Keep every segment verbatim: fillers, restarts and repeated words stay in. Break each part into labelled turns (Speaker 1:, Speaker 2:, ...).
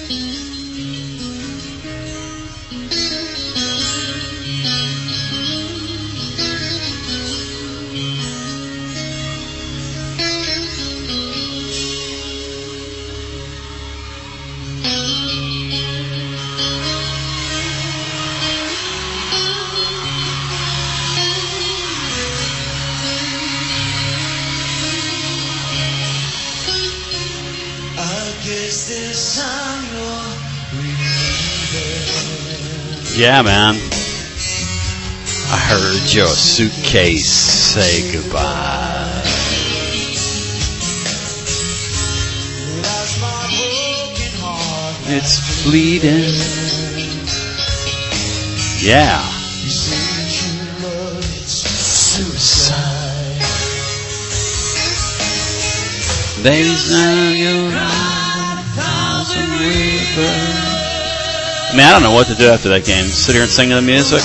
Speaker 1: Yeah, man. I heard your suitcase say goodbye. It's bleeding. Yeah. Suicide. They know you're a thousand rivers. I mean, I don't know what to do after that game. Sit here and sing the music.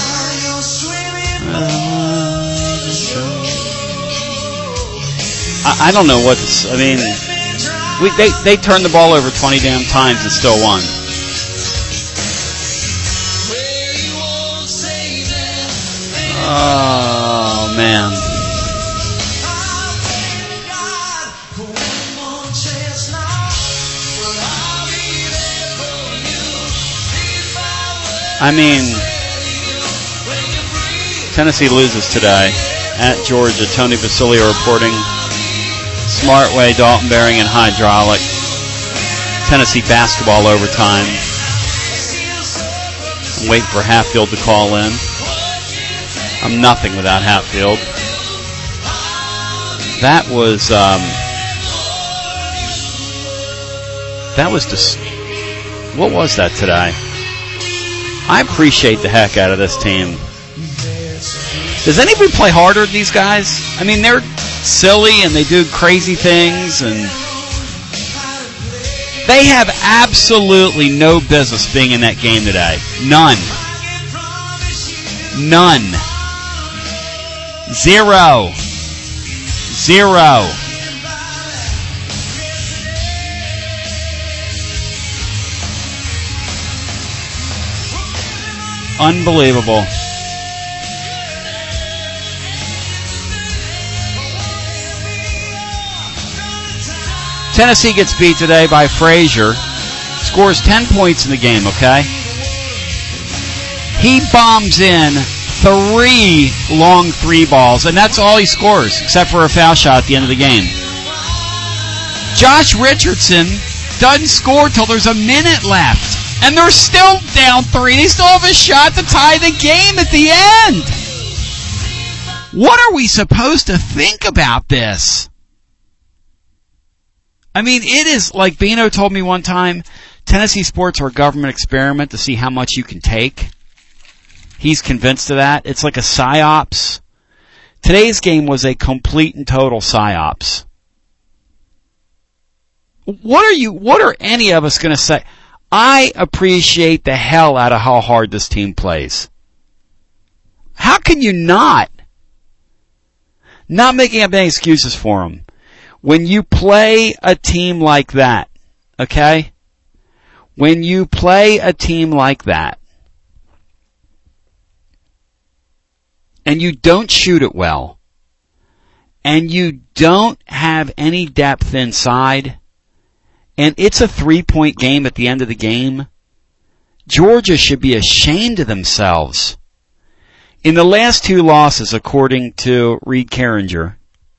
Speaker 1: I, I don't know what to. I mean, we, they they turned the ball over twenty damn times and still won. Oh man. I mean, Tennessee loses today at Georgia. Tony Basilio reporting. Smartway, Dalton Bearing, and Hydraulic. Tennessee basketball overtime. I'm waiting for Hatfield to call in. I'm nothing without Hatfield. That was, um, that was just, what was that today? I appreciate the heck out of this team. Does anybody play harder than these guys? I mean, they're silly and they do crazy things, and they have absolutely no business being in that game today. None. None. Zero. Zero. Unbelievable. Tennessee gets beat today by Frazier. Scores ten points in the game, okay? He bombs in three long three balls, and that's all he scores, except for a foul shot at the end of the game. Josh Richardson doesn't score till there's a minute left. And they're still down three. They still have a shot to tie the game at the end. What are we supposed to think about this? I mean, it is, like Bino told me one time, Tennessee sports are a government experiment to see how much you can take. He's convinced of that. It's like a psyops. Today's game was a complete and total psyops. What are you, what are any of us going to say? I appreciate the hell out of how hard this team plays. How can you not? Not making up any excuses for them. When you play a team like that, okay? When you play a team like that, and you don't shoot it well, and you don't have any depth inside, and it's a three-point game at the end of the game, Georgia should be ashamed of themselves. In the last two losses, according to Reed Carringer,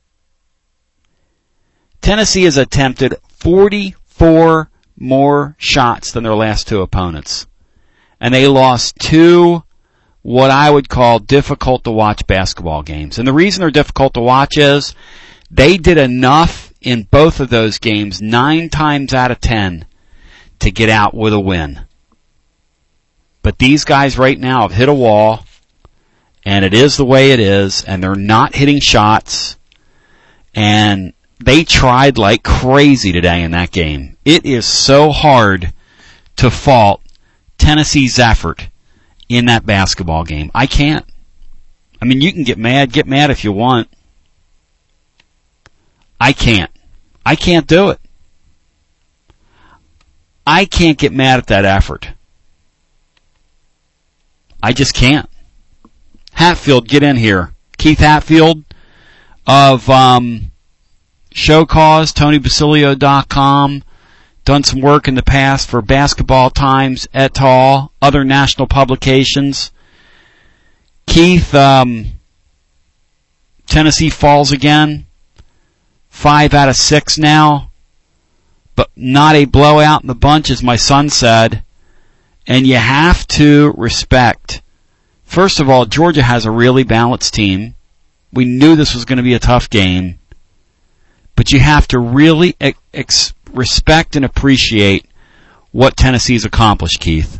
Speaker 1: Tennessee has attempted forty-four more shots than their last two opponents. And they lost two, what I would call difficult-to-watch basketball games. And the reason they're difficult to watch is they did enough in both of those games, nine times out of ten, to get out with a win. But these guys right now have hit a wall, and it is the way it is, and they're not hitting shots, and they tried like crazy today in that game. It is so hard to fault Tennessee's effort in that basketball game. I can't. I mean, you can get mad, get mad if you want. I can't. I can't do it. I can't get mad at that effort. I just can't. Hatfield, get in here. Keith Hatfield of um, Show Cause, Tony Basilio dot com. Done some work in the past for Basketball Times, et al., other national publications. Keith, um, Tennessee falls again. Five out of six now. But not a blowout in the bunch, as my son said. And you have to respect, first of all, Georgia has a really balanced team. We knew this was going to be a tough game. But you have to really ex- respect and appreciate what Tennessee's accomplished, Keith.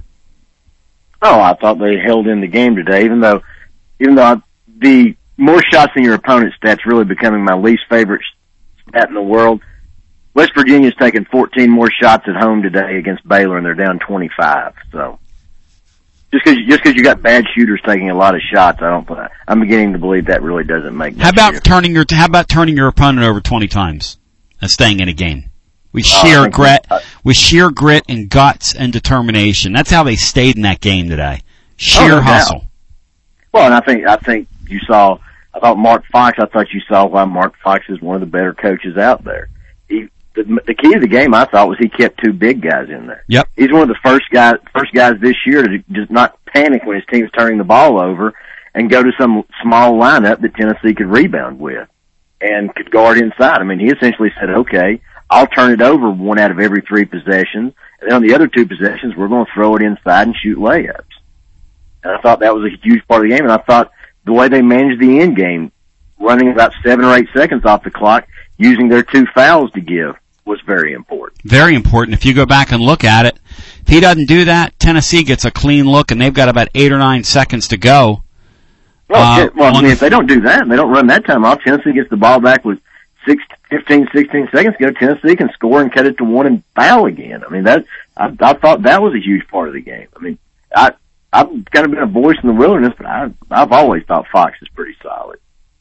Speaker 2: Oh, I thought they held in the game today, even though, even though I, the more shots than your opponent stat's really becoming my least favorite stat in the world. West Virginia's taken fourteen more shots at home today against Baylor, and they're down twenty-five. So just because just because you got bad shooters taking a lot of shots, I don't. I'm beginning to believe that really doesn't make.
Speaker 1: How about
Speaker 2: difference.
Speaker 1: turning your How about turning your opponent over twenty times and staying in a game with sheer
Speaker 2: uh,
Speaker 1: grit,
Speaker 2: uh,
Speaker 1: with sheer grit and guts and determination? That's how they stayed in that game today. Sheer
Speaker 2: oh, no
Speaker 1: hustle.
Speaker 2: Doubt. Well, and I think I think you saw. I thought Mark Fox. I thought you saw why Mark Fox is one of the better coaches out there. He. The, the key to the game, I thought, was he kept two big guys in there.
Speaker 1: Yep.
Speaker 2: He's one of the first guys, first guys this year to just not panic when his team's turning the ball over and go to some small lineup that Tennessee could rebound with and could guard inside. I mean, he essentially said, okay, I'll turn it over one out of every three possessions, and then on the other two possessions, we're going to throw it inside and shoot layups. And I thought that was a huge part of the game, and I thought the way they managed the end game, running about seven or eight seconds off the clock, using their two fouls to give, was very important.
Speaker 1: Very important. If you go back and look at it, if he doesn't do that, Tennessee gets a clean look, and they've got about eight or nine seconds to go.
Speaker 2: Well,
Speaker 1: uh,
Speaker 2: well I mean, if they don't do that, and they don't run that time off, Tennessee gets the ball back with six, fifteen, sixteen seconds to go. Tennessee can score and cut it to one and foul again. I mean, that I, I thought that was a huge part of the game. I mean, I I've kind of been a voice in the wilderness, but I I've always thought Fox is pretty solid.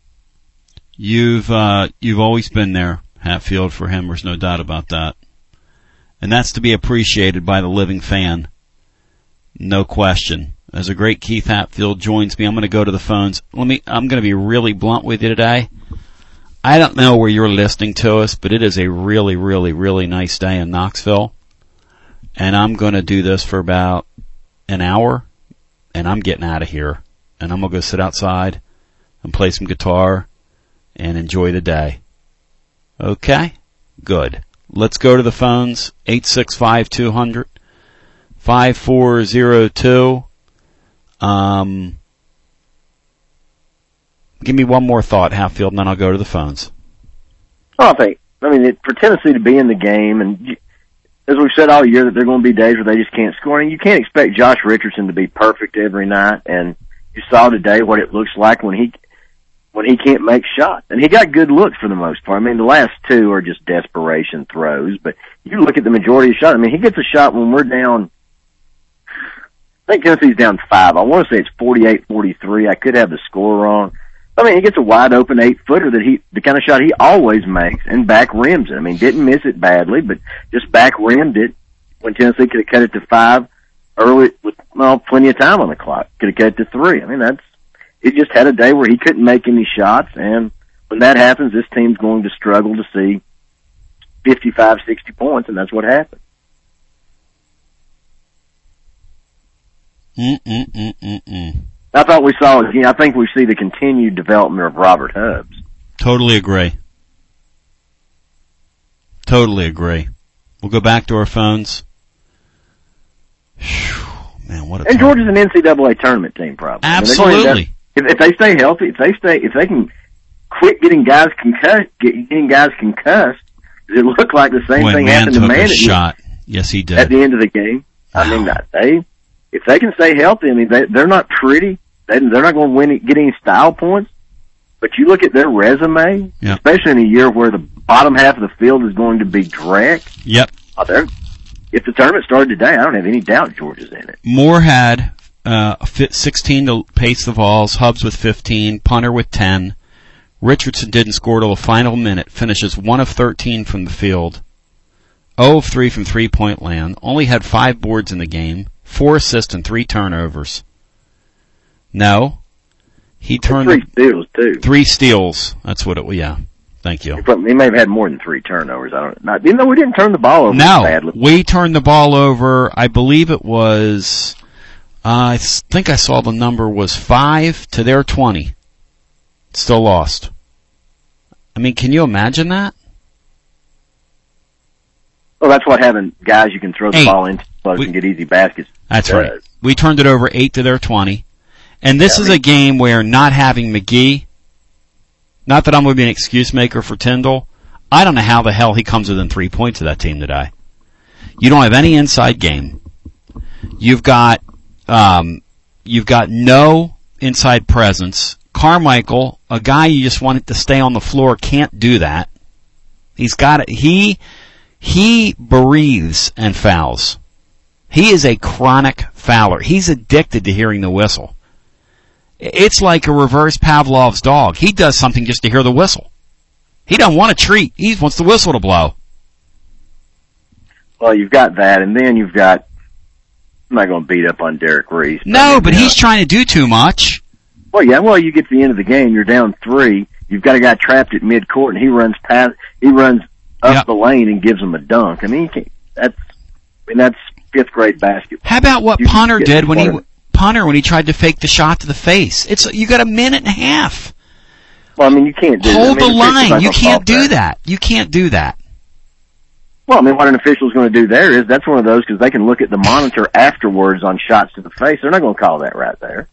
Speaker 1: You've uh, you've always been there, Hatfield, for him. There's no doubt about that. And that's to be appreciated by the living fan. No question. As a great Keith Hatfield joins me, I'm going to go to the phones. Let me, I'm going to be really blunt with you today. I don't know where you're listening to us, but it is a really, really, really nice day in Knoxville. And I'm going to do this for about an hour, and I'm getting out of here. And I'm going to go sit outside and play some guitar and enjoy the day. Okay? Good. Let's go to the phones. eight six five, two hundred, five four zero two. Um, give me one more thought, Hatfield, and then I'll go to the phones.
Speaker 2: Well, I think, I mean, it, for Tennessee to be in the game, and you, as we've said all year, that there are going to be days where they just can't score, and you can't expect Josh Richardson to be perfect every night, and you saw today what it looks like when he when he can't make shots. And he got good looks for the most part. I mean, the last two are just desperation throws, but you look at the majority of shots. I mean, he gets a shot when we're down, I think Tennessee's down five. I want to say it's forty-eight forty-three. I could have the score wrong. I mean, he gets a wide open eight footer that he, the kind of shot he always makes, and back rims it. I mean, didn't miss it badly, but just back rimmed it when Tennessee could have cut it to five early with, well, plenty of time on the clock. Could have cut it to three. I mean, that's, he just had a day where he couldn't make any shots, and when that happens, this team's going to struggle to see fifty-five, sixty points, and that's what happened.
Speaker 1: Mm-mm-mm-mm-mm.
Speaker 2: I thought we saw, you know, I think we see the continued development of Robert Hubbs.
Speaker 1: Totally agree. Totally agree. We'll go back to our phones. Whew, man, what a
Speaker 2: And
Speaker 1: time.
Speaker 2: Georgia's an N C double A tournament team, probably.
Speaker 1: Absolutely.
Speaker 2: I mean, if, if they stay healthy, if they stay, if they can quit getting guys concussed, get, getting guys concussed, does it look like the same
Speaker 1: when
Speaker 2: thing
Speaker 1: Man
Speaker 2: happened to
Speaker 1: took
Speaker 2: Man
Speaker 1: a shot. Yes, he did.
Speaker 2: at the end of the game?
Speaker 1: Wow.
Speaker 2: I mean, they if they can stay healthy, I mean, they, they're not pretty. They, they're not going to win get any style points. But you look at their resume,
Speaker 1: Yep.
Speaker 2: especially in a year where the bottom half of the field is going to be dreck.
Speaker 1: Yep.
Speaker 2: Oh, they're, if the tournament started today, I don't have any doubt Georgia's in it.
Speaker 1: Moore had uh, sixteen to pace the Vols, Hubbs with fifteen, Punter with ten. Richardson didn't score till the final minute, finishes one of thirteen from the field. zero of three from three-point land, only had five boards in the game, four assists and three turnovers. No. He turned
Speaker 2: three steals, too.
Speaker 1: Three steals. That's what it was, yeah. Thank you.
Speaker 2: He may have had more than three turnovers. I don't know. You know, we didn't turn the ball over
Speaker 1: no,
Speaker 2: badly.
Speaker 1: We turned the ball over, I believe it was, uh, I think I saw the number was five to their twenty. Still lost. I mean, can you imagine that?
Speaker 2: Well, that's what having guys you can throw the
Speaker 1: eight.
Speaker 2: ball into close and get easy baskets.
Speaker 1: That's
Speaker 2: does.
Speaker 1: right. We turned it over eight to their twenty. And this yeah, is I mean, a game where not having McGee, not that I'm going to be an excuse maker for Tyndall, I don't know how the hell he comes within three points of that team today. You don't have any inside game. You've got, um, you've got no inside presence. Carmichael, a guy you just wanted to stay on the floor, can't do that. He's got it. He, he breathes and fouls. He is a chronic fouler. He's addicted to hearing the whistle. It's like a reverse Pavlov's dog. He does something just to hear the whistle. He doesn't want a treat. He wants the whistle to blow.
Speaker 2: Well, you've got that, and then you've got, I'm not going to beat up on Derek Reese.
Speaker 1: But no, but he's trying to do too much.
Speaker 2: Well, yeah, well, you get to the end of the game, you're down three, you've got a guy trapped at midcourt, and he runs past, he runs up yep. the lane and gives him a dunk. I mean, you can't, that's, I mean, that's fifth grade basketball.
Speaker 1: How about what you Punter did when he, Punter when he tried to fake the shot to the face? It's, you got a minute and a half.
Speaker 2: Well, I mean, you can't do
Speaker 1: Hold
Speaker 2: that. I mean,
Speaker 1: the line. You can't do that. that. You can't do that.
Speaker 2: Well, I mean, what an official's going to do there is, that's one of those, because they can look at the monitor afterwards on shots to the face. They're not going to call that right there.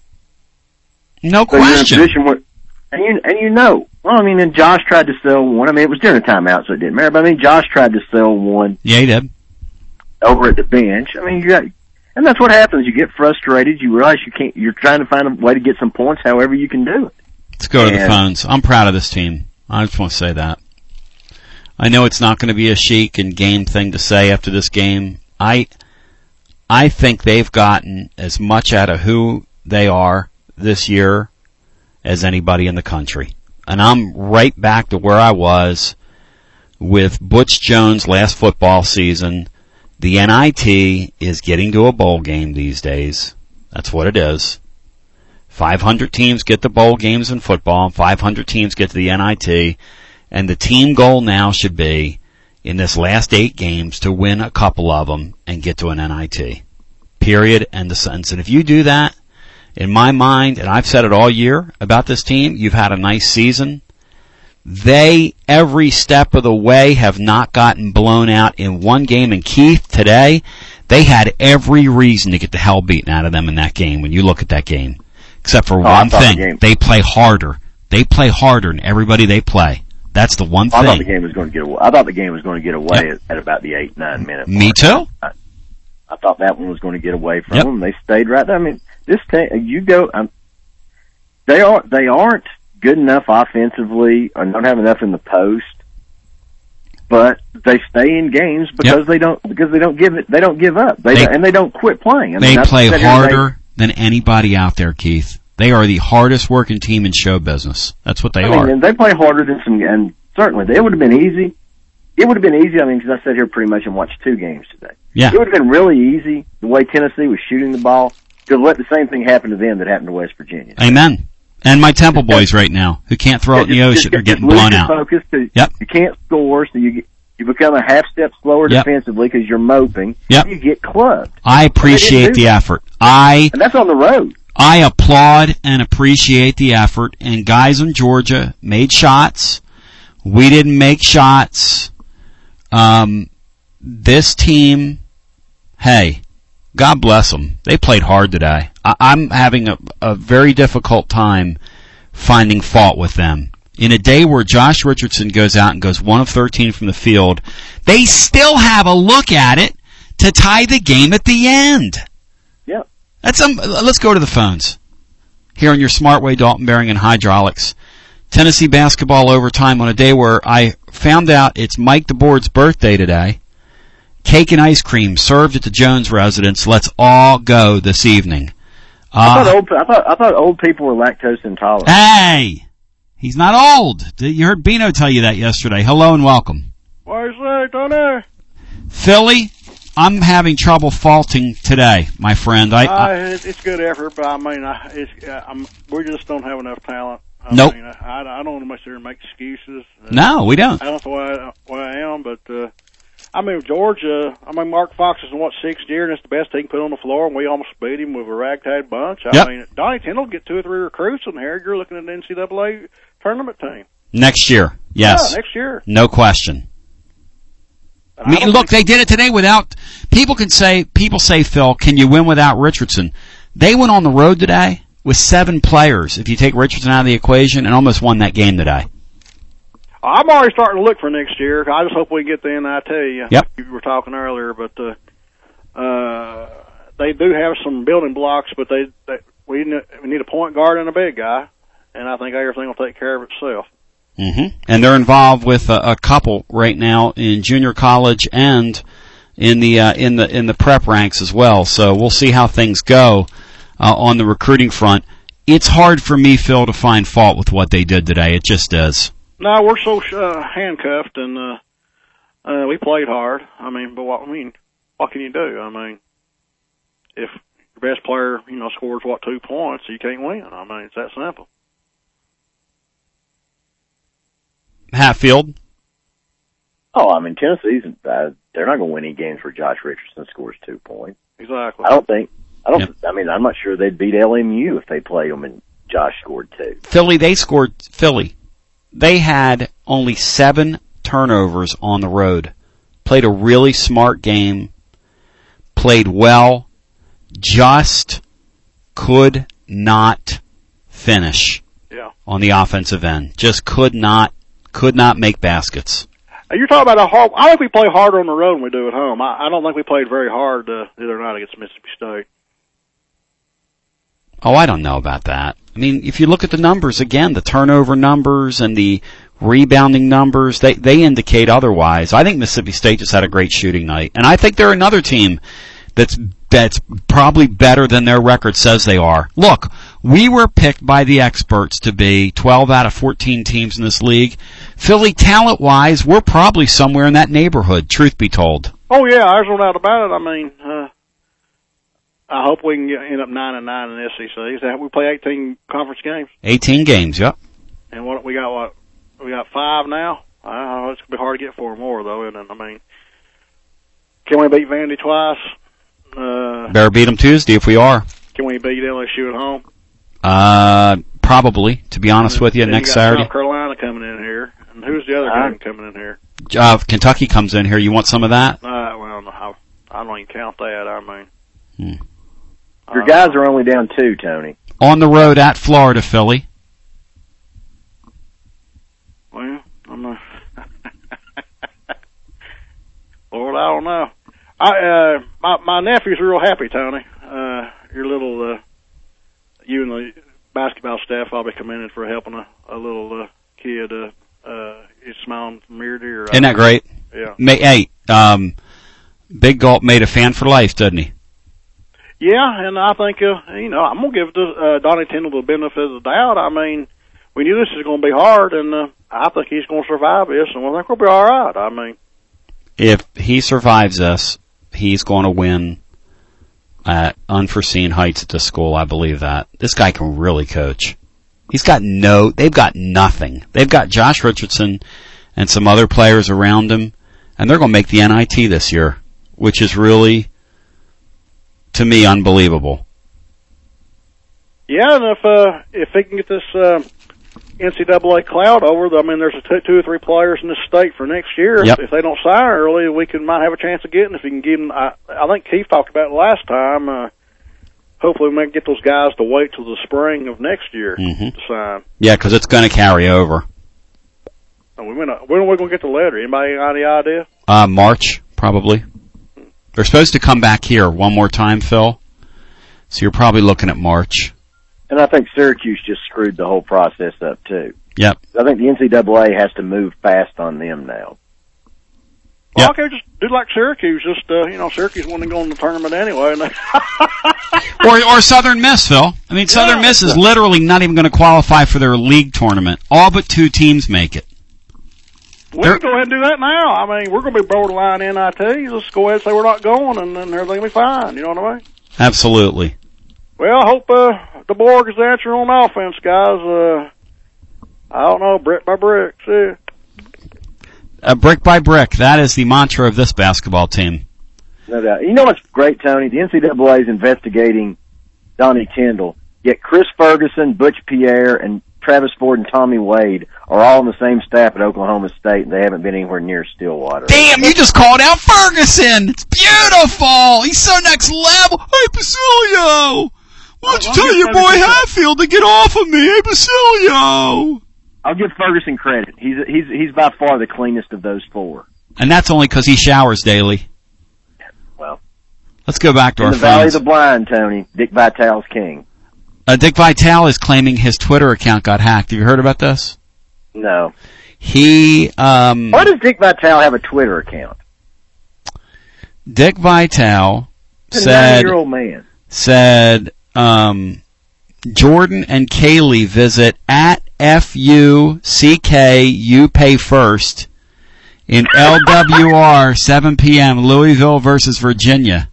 Speaker 1: No
Speaker 2: so
Speaker 1: question.
Speaker 2: You're in a position where, and you, and you know, well, I mean, and Josh tried to sell one. I mean, it was during a timeout, so it didn't matter. But I mean, Josh tried to sell one.
Speaker 1: Yeah, he did.
Speaker 2: Over at the bench. I mean, you got, and that's what happens. You get frustrated. You realize you can't. You're trying to find a way to get some points, however you can do it.
Speaker 1: Let's go to and, the phones. I'm proud of this team. I just want to say that. I know it's not going to be a chic and game thing to say after this game. I, I think they've gotten as much out of who they are this year as anybody in the country. And I'm right back to where I was with Butch Jones last football season. The N I T is getting to a bowl game these days. That's what it is. five hundred teams get the bowl games in football, and five hundred teams get to the N I T. And the team goal now should be, in this last eight games, to win a couple of them and get to an N I T. Period. End of sentence. And if you do that, in my mind, and I've said it all year about this team, you've had a nice season. They, every step of the way, have not gotten blown out in one game. And Keith, today, they had every reason to get the hell beaten out of them in that game when you look at that game. Except for oh, one thing. The they play harder. They play harder than everybody they play. That's the one thing.
Speaker 2: I thought the game was going to get away. I thought the game was going to get away yep. at, at about the eight, nine minute mark.
Speaker 1: Me too.
Speaker 2: I, I thought that one was going to get away from
Speaker 1: yep.
Speaker 2: them. They stayed right there. I mean, this team, you go, um, they are, they aren't good enough offensively or don't have enough in the post, but they stay in games because yep. they don't, because they don't give it, they don't give up. They, they and they don't quit playing. I
Speaker 1: they
Speaker 2: mean,
Speaker 1: play harder they, than anybody out there, Keith. They are the hardest working team in show business. That's what they
Speaker 2: I
Speaker 1: are.
Speaker 2: mean, they play harder than some, and certainly it would have been easy. It would have been easy. I mean, because I sat here pretty much and watched two games today.
Speaker 1: Yeah.
Speaker 2: It would have been really easy the way Tennessee was shooting the ball to let the same thing happen to them that happened to West Virginia.
Speaker 1: Amen. And my Temple boys right now who can't throw yeah, it in the
Speaker 2: just,
Speaker 1: ocean
Speaker 2: just,
Speaker 1: are getting
Speaker 2: just
Speaker 1: blown out.
Speaker 2: Focus to,
Speaker 1: yep.
Speaker 2: You can't score, so you get, you become a half step slower
Speaker 1: yep.
Speaker 2: defensively because you're moping.
Speaker 1: Yep.
Speaker 2: You get clubbed.
Speaker 1: I appreciate the
Speaker 2: that.
Speaker 1: effort. I
Speaker 2: and that's on the road.
Speaker 1: I applaud and appreciate the effort, and guys in Georgia made shots. We didn't make shots. Um, this team, hey, God bless them. They played hard today. I, I'm having a, a very difficult time finding fault with them. In a day where Josh Richardson goes out and goes one of thirteen from the field, they still have a look at it to tie the game at the end.
Speaker 2: Yep.
Speaker 1: That's um. Let's go to the phones. Here on your Smartway, Dalton Bearing and Hydraulics. Tennessee basketball overtime on a day where I found out it's Mike DeBoard's birthday today. Cake and ice cream served at the Jones residence. Let's all go this evening. Uh,
Speaker 2: I thought old. I thought I thought old people were lactose intolerant.
Speaker 1: Hey, he's not old. You heard Bino tell you that yesterday. Hello and welcome.
Speaker 3: Why say, Tony?
Speaker 1: Philly, I'm having trouble faulting today, my friend. I, I
Speaker 3: uh, it's good effort, but I mean, I, it's, uh, I'm, we just don't have enough talent. I
Speaker 1: nope.
Speaker 3: mean, I, I don't want to much there and make excuses. Uh,
Speaker 1: no, we don't.
Speaker 3: I don't know why I, why I am, but uh, I mean, Georgia. I mean, Mark Fox is in what sixth year, and it's the best he can put on the floor, and we almost beat him with a ragtag bunch. I
Speaker 1: yep.
Speaker 3: mean, Donnie Tyndall get two or three recruits in here. You're looking at the N C double A tournament team
Speaker 1: next year. Yes,
Speaker 3: yeah, next year,
Speaker 1: no question. I mean, look, they did it today without, people can say, people say, Phil, can you win without Richardson? They went on the road today with seven players, if you take Richardson out of the equation, and almost won that game today.
Speaker 3: I'm already starting to look for next year. I just hope we get the N I T.
Speaker 1: Yep.
Speaker 3: You were talking earlier, but, uh, uh, they do have some building blocks, but they, they we, need, we need a point guard and a big guy, and I think everything will take care of itself.
Speaker 1: Mm-hmm. And they're involved with a, a couple right now in junior college and in the uh, in the in the prep ranks as well. So we'll see how things go uh, on the recruiting front. It's hard for me, Phil, to find fault with what they did today. It just is.
Speaker 3: No, we're so uh, handcuffed, and uh, uh, we played hard. I mean, but what I mean, what can you do? I mean, if your best player, you know, scores what two points, you can't win. I mean, it's that simple.
Speaker 1: Hatfield?
Speaker 2: Oh, I mean, Tennessee's, uh, they're not going to win any games where Josh Richardson scores two points.
Speaker 3: Exactly.
Speaker 2: I don't think, I don't,
Speaker 1: yep.
Speaker 2: I mean, I'm not sure they'd beat L M U if they played them and Josh scored two.
Speaker 1: Philly, they scored, Philly, they had only seven turnovers on the road. Played a really smart game, played well, just could not finish
Speaker 3: yeah.
Speaker 1: on the offensive end. Just could not Could not make baskets.
Speaker 3: You're talking about a hard. I think we play harder on the road than we do at home. I, I don't think we played very hard uh, the other night against Mississippi State.
Speaker 1: Oh, I don't know about that. I mean, if you look at the numbers again, the turnover numbers and the rebounding numbers, they they indicate otherwise. I think Mississippi State just had a great shooting night, and I think they're another team that's that's probably better than their record says they are. Look, we were picked by the experts to be twelve out of fourteen teams in this league. Philly, talent-wise, we're probably somewhere in that neighborhood, truth be told.
Speaker 3: Oh, yeah, there's no doubt about it. I mean, uh, I hope we can get, end up nine and nine in the S E C. We play eighteen conference games.
Speaker 1: eighteen games, yep.
Speaker 3: And what we got, what, we got five now? I don't know, it's going to be hard to get four more, though, isn't it? I mean, can we beat Vandy twice? Uh,
Speaker 1: Better beat them Tuesday if we are.
Speaker 3: Can we beat L S U at home?
Speaker 1: Uh, probably, to be honest
Speaker 3: and
Speaker 1: with you,
Speaker 3: then
Speaker 1: next
Speaker 3: you got
Speaker 1: Saturday.
Speaker 3: South Carolina coming in here. And who's the other
Speaker 2: Uh,
Speaker 3: game coming in here?
Speaker 1: Uh, Kentucky comes in here. You want some of that?
Speaker 3: Uh, well, I, I don't even count that. I mean,
Speaker 1: Hmm.
Speaker 2: Your guys are only down two, Tony.
Speaker 1: On the road at Florida, Philly.
Speaker 3: Well, I'm not. Lord, I don't know. I uh, my my nephew's real happy, Tony. Uh, your little uh, you and the basketball staff, I'll be commended for helping a, a little uh, kid. Uh, uh, he's smiling from ear to ear.
Speaker 1: Isn't that great?
Speaker 3: Yeah.
Speaker 1: May, hey, um, Big Gulp made a fan for life, doesn't he?
Speaker 3: Yeah, and I think uh, you know I'm gonna give the, uh, Donnie Tyndall the benefit of the doubt. I mean, we knew this was gonna be hard, and uh, I think he's gonna survive this, and I think we'll be all right. I mean,
Speaker 1: if he survives this, he's going to win at unforeseen heights at this school. I believe that. This guy can really coach. He's got no, they've got nothing. They've got Josh Richardson and some other players around him, and they're going to make the N I T this year, which is really, to me, unbelievable.
Speaker 3: Yeah, and if uh, if he can get this uh, N C double A cloud over, I mean, there's a two, two or three players in this state for next year.
Speaker 1: Yep.
Speaker 3: If, if they don't sign early, we can might have a chance of getting. If you can give them, I, I think Keith talked about it last time. Uh, hopefully, we might get those guys to wait till the spring of next year
Speaker 1: Mm-hmm.
Speaker 3: to sign.
Speaker 1: Yeah, because it's going to carry over.
Speaker 3: And we may not, when are we going to get the letter? Anybody got any idea?
Speaker 1: Uh, March, probably. They're supposed to come back here one more time, Phil. So you're probably looking at March.
Speaker 2: And I think Syracuse just screwed the whole process up, too.
Speaker 1: Yep.
Speaker 2: I think the N C double A has to move fast on them now.
Speaker 3: Well,
Speaker 1: Yep.
Speaker 3: okay, just do like Syracuse. Just, uh, you know, Syracuse wouldn't go in the tournament anyway. And
Speaker 1: Or, or Southern Miss, Phil. I mean, Southern
Speaker 3: Yeah.
Speaker 1: Miss is literally not even going to qualify for their league tournament. All but two teams make it.
Speaker 3: We can go ahead and do that now. I mean, we're going to be borderline N I T. Let's go ahead and say we're not going, and then everything will be fine. You know what I mean?
Speaker 1: Absolutely.
Speaker 3: Well, I hope uh, the Borg is the answer on offense, guys. Uh, I don't know, brick by brick. See?
Speaker 1: Uh, brick by brick. That is the mantra of this basketball team.
Speaker 2: No doubt. You know what's great, Tony? The N C double A is investigating Donnie Tyndall, yet Chris Ferguson, Butch Pierre, and Travis Ford and Tommy Wade are all on the same staff at Oklahoma State, and they haven't been anywhere near Stillwater.
Speaker 1: Damn, you just called out Ferguson! It's beautiful! He's so next level! Hey, Basilio! Why don't you tell your boy Hatfield to get off of me? Hey, Basilio!
Speaker 2: I'll give Ferguson credit. He's he's he's by far the cleanest of those four.
Speaker 1: And that's only because he showers daily.
Speaker 2: Well,
Speaker 1: let's go back to
Speaker 2: in
Speaker 1: our
Speaker 2: the Valley
Speaker 1: phones.
Speaker 2: of the Blind, Tony. Dick Vitale's king.
Speaker 1: Uh, Dick Vitale is claiming his Twitter account got hacked. Have you heard about this?
Speaker 2: No.
Speaker 1: He, um...
Speaker 2: Why does Dick Vitale have a Twitter account?
Speaker 1: Dick Vitale
Speaker 2: He's a
Speaker 1: said...
Speaker 2: ninety-year-old man.
Speaker 1: Said, um... Jordan and Kaylee visit at F U C K You Pay First in L W R, seven p.m., Louisville versus Virginia.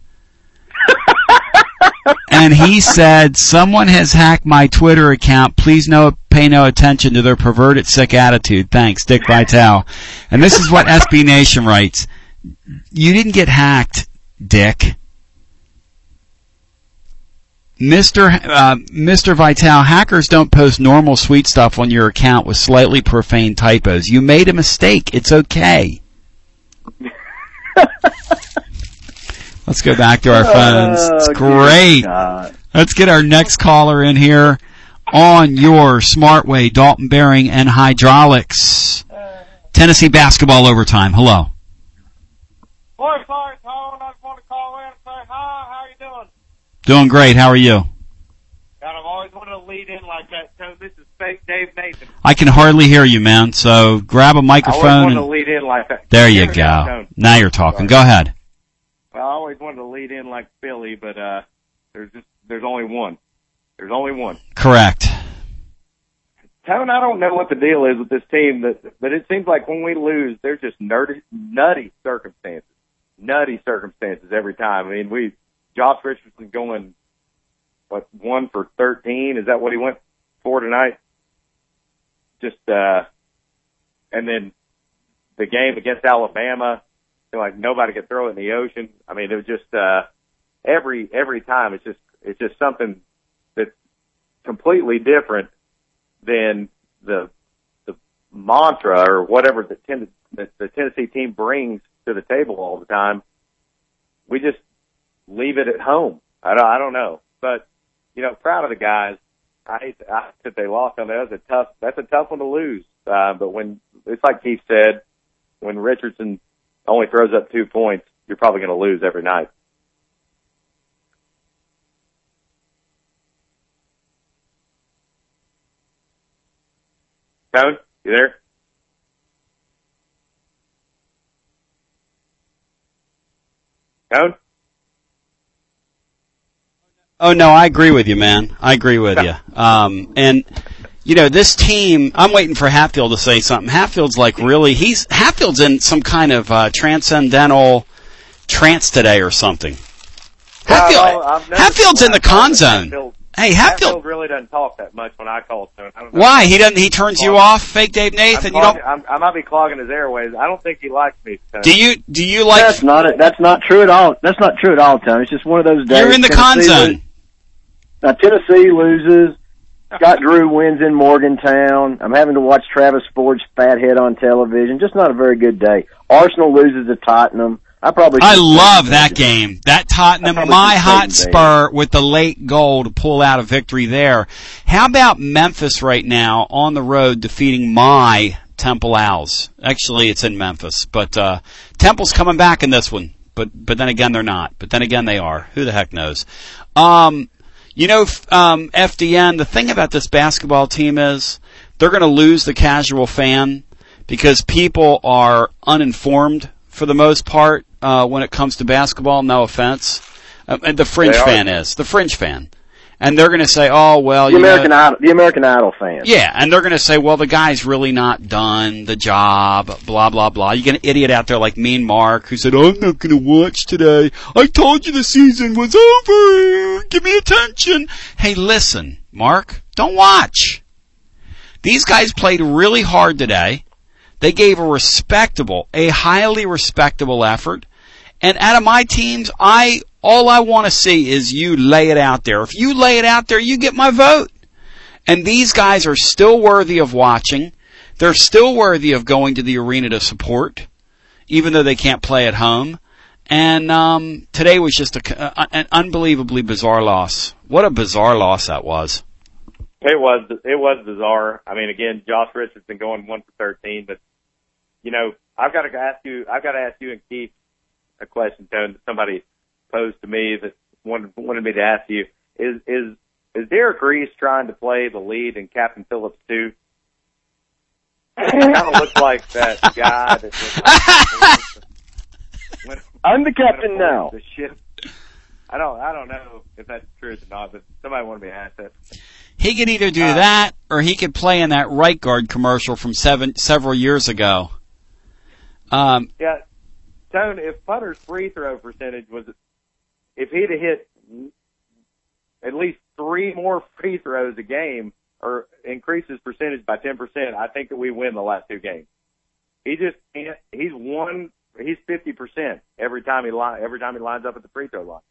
Speaker 1: And he said, someone has hacked my Twitter account. Please no, pay no attention to their perverted, sick attitude. Thanks, Dick Vitale. And this is what S B Nation writes. You didn't get hacked, Dick. Mister Uh, Mister Vitale, hackers don't post normal sweet stuff on your account with slightly profane typos. You made a mistake. It's okay. Let's go back to our phones. It's great. Let's get our next caller in here on your Smartway, Dalton Bearing and Hydraulics. Tennessee basketball overtime. Hello.
Speaker 4: Boy, sorry, Tone. I just want to call in and say hi. How you doing?
Speaker 1: Doing great. How are you?
Speaker 4: God, I've always wanted to lead in like that, Tone. This is fake Dave Nathan.
Speaker 1: I can hardly hear you, man. So grab a microphone.
Speaker 4: I always wanted
Speaker 1: and
Speaker 4: to lead in like that.
Speaker 1: There you go. Now you're talking. Go ahead.
Speaker 4: Well, I always wanted to lead in like Philly, but uh, there's just there's only one. There's only one.
Speaker 1: Correct.
Speaker 4: Tone, I don't know what the deal is with this team, that, but it seems like when we lose, there's just nutty, nutty circumstances. Nutty circumstances every time. I mean, we Josh Richardson going, what, one for thirteen? Is that what he went for tonight? Just, uh, and then the game against Alabama, like nobody could throw it in the ocean. I mean, it was just, uh, every, every time it's just, it's just something that's completely different than the, the mantra or whatever the, ten, the, the Tennessee team brings to the table all the time. We just leave it at home. I don't, I don't know, but you know, proud of the guys. I hate that they lost on that. That's a tough, that's a tough one to lose. Uh, but when it's like Keith said, when Richardson only throws up two points, you're probably going to lose every night. Tone, you there? Tone?
Speaker 1: Oh, no, I agree with you, man. I agree with you. Um, and, you know, this team, I'm waiting for Hatfield to say something. Hatfield's like really, he's, Hatfield's in some kind of, uh, transcendental trance today or something. Hatfield,
Speaker 4: well,
Speaker 1: Hatfield's in the con zone.
Speaker 4: Hatfield,
Speaker 1: Hey, Hatfield,
Speaker 4: Hatfield really doesn't talk that much when I call Tone. I don't know.
Speaker 1: Why? He doesn't, he turns you off, fake Dave Nathan? You don't,
Speaker 4: I'm, I might be clogging his airways. I don't think he likes me. Tone.
Speaker 1: do you, do you like,
Speaker 2: That's not it. That's not true at all. That's not true at all, Tony. It's just one of those days.
Speaker 1: you're in the con
Speaker 2: Tennessee
Speaker 1: zone.
Speaker 2: lo- Now, Tennessee loses. Scott Drew wins in Morgantown. I'm having to watch Travis Ford's fat head on television. Just not a very good day. Arsenal loses to Tottenham. I probably.
Speaker 1: I love that game. That Tottenham,
Speaker 2: I
Speaker 1: my
Speaker 2: should
Speaker 1: hot
Speaker 2: say
Speaker 1: spur with the late goal to pull out a victory there. How about Memphis right now on the road defeating my Temple Owls? Actually, it's in Memphis, but uh Temple's coming back in this one. But but then again, they're not. But then again, they are. Who the heck knows? Um, you know, um, F D N. The thing about this basketball team is they're going to lose the casual fan because people are uninformed for the most part. Uh, when it comes to basketball, no offense. Uh, the fringe fan is. The fringe fan. And they're going to say, oh, well,
Speaker 2: the
Speaker 1: you
Speaker 2: American
Speaker 1: know,
Speaker 2: Idol, the American Idol fans.
Speaker 1: Yeah, and they're going to say, well, the guy's really not done the job, blah, blah, blah. You get an idiot out there like Mean Mark who said, I'm not going to watch today. I told you the season was over. Give me attention. Hey, listen, Mark, don't watch. These guys played really hard today. They gave a respectable, a highly respectable effort. And out of my teams, I all I want to see is you lay it out there. If you lay it out there, you get my vote. And these guys are still worthy of watching. They're still worthy of going to the arena to support, even though they can't play at home. And um, today was just a, a, an unbelievably bizarre loss. What a bizarre loss that was.
Speaker 4: It was it was bizarre. I mean, again, Josh Richardson going one for thirteen, but you know, I've got to ask you. I've got to ask you and Keith a question, Tone, that somebody posed to me that wanted, wanted me to ask you. Is is is Derek Reese trying to play the lead in Captain Phillips two? It kind of looks like that guy that was when,
Speaker 2: I'm the captain now.
Speaker 4: The ship. I don't I don't know if that's true or not, but somebody wanted me to ask that.
Speaker 1: He could either do uh, that, or he could play in that right guard commercial from seven several years ago. Um,
Speaker 4: yeah, Tone, if Putter's free throw percentage was, if he'd have hit at least three more free throws a game, or increase his percentage by ten percent, I think that we win the last two games. He just can't. He's one. He's fifty percent every time he line every time he lines up at the free throw line.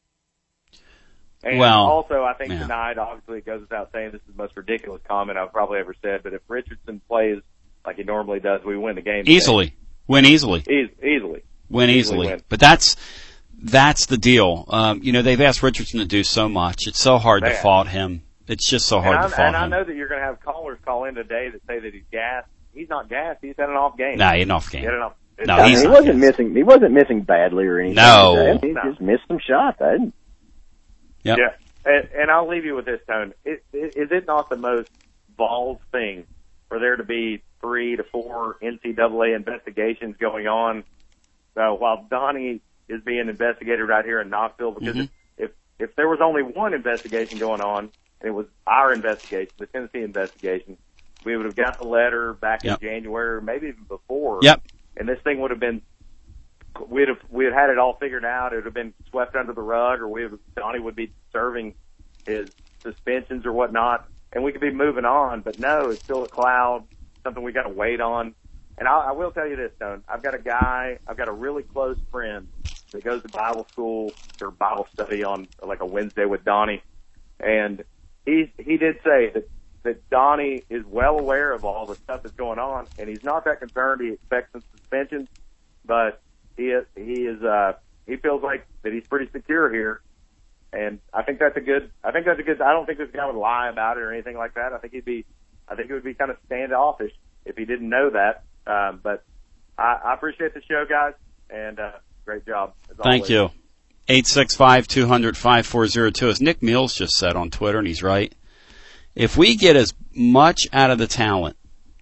Speaker 4: And
Speaker 1: well,
Speaker 4: also, I think
Speaker 1: yeah.
Speaker 4: tonight, obviously, it goes without saying, this is the most ridiculous comment I've probably ever said, but if Richardson plays like he normally does, we win the game.
Speaker 1: Easily. Today. Win easily.
Speaker 4: E- easily.
Speaker 1: Win easily.
Speaker 4: easily win.
Speaker 1: But that's that's the deal. Um, you know, they've asked Richardson to do so much. It's so hard
Speaker 4: they
Speaker 1: to
Speaker 4: have.
Speaker 1: fault him. It's just so hard
Speaker 4: and
Speaker 1: to fault
Speaker 4: and
Speaker 1: him.
Speaker 4: And I know that you're going to have callers call in today that say that he's gassed. He's not gassed. He's had an off game.
Speaker 1: No, nah, he's an off game.
Speaker 4: He had an off
Speaker 1: No,
Speaker 2: I mean,
Speaker 1: he's
Speaker 2: he
Speaker 1: not
Speaker 2: wasn't
Speaker 1: gassed.
Speaker 2: missing. He wasn't missing badly or anything.
Speaker 1: No.
Speaker 2: He
Speaker 4: no.
Speaker 2: just missed some shots. I didn't.
Speaker 1: Yep.
Speaker 4: Yeah. And, and I'll leave you with this, Tone. It, it, is it not the most bald thing for there to be three to four N C double A investigations going on uh, while Donnie is being investigated right here in Knoxville? Because
Speaker 1: Mm-hmm.
Speaker 4: if, if if there was only one investigation going on, and it was our investigation, the Tennessee investigation, we would have got the letter back
Speaker 1: Yep.
Speaker 4: in January, or maybe even before.
Speaker 1: Yep.
Speaker 4: And this thing would have been, we'd have we'd have had it all figured out. It would have been swept under the rug, or we would, Donnie would be serving his suspensions or whatnot, and we could be moving on. But no, it's still a cloud, something we got to wait on. And I, I will tell you this, Stone. I've got a guy, I've got a really close friend that goes to Bible school or Bible study on like a Wednesday with Donnie, and he he did say that that Donnie is well aware of all the stuff that's going on, and he's not that concerned. He expects some suspensions, but he is, he is uh he feels like that he's pretty secure here. And I think that's a good, I think that's a good, I don't think this guy would lie about it or anything like that. I think he'd be, I think it would be kind of standoffish if he didn't know that. Um, but I, I appreciate the show, guys, and, uh, great job. As
Speaker 1: Thank
Speaker 4: always.
Speaker 1: you. eight six five, two hundred, five four zero two. As Nick Mills just said on Twitter, and he's right, if we get as much out of the talent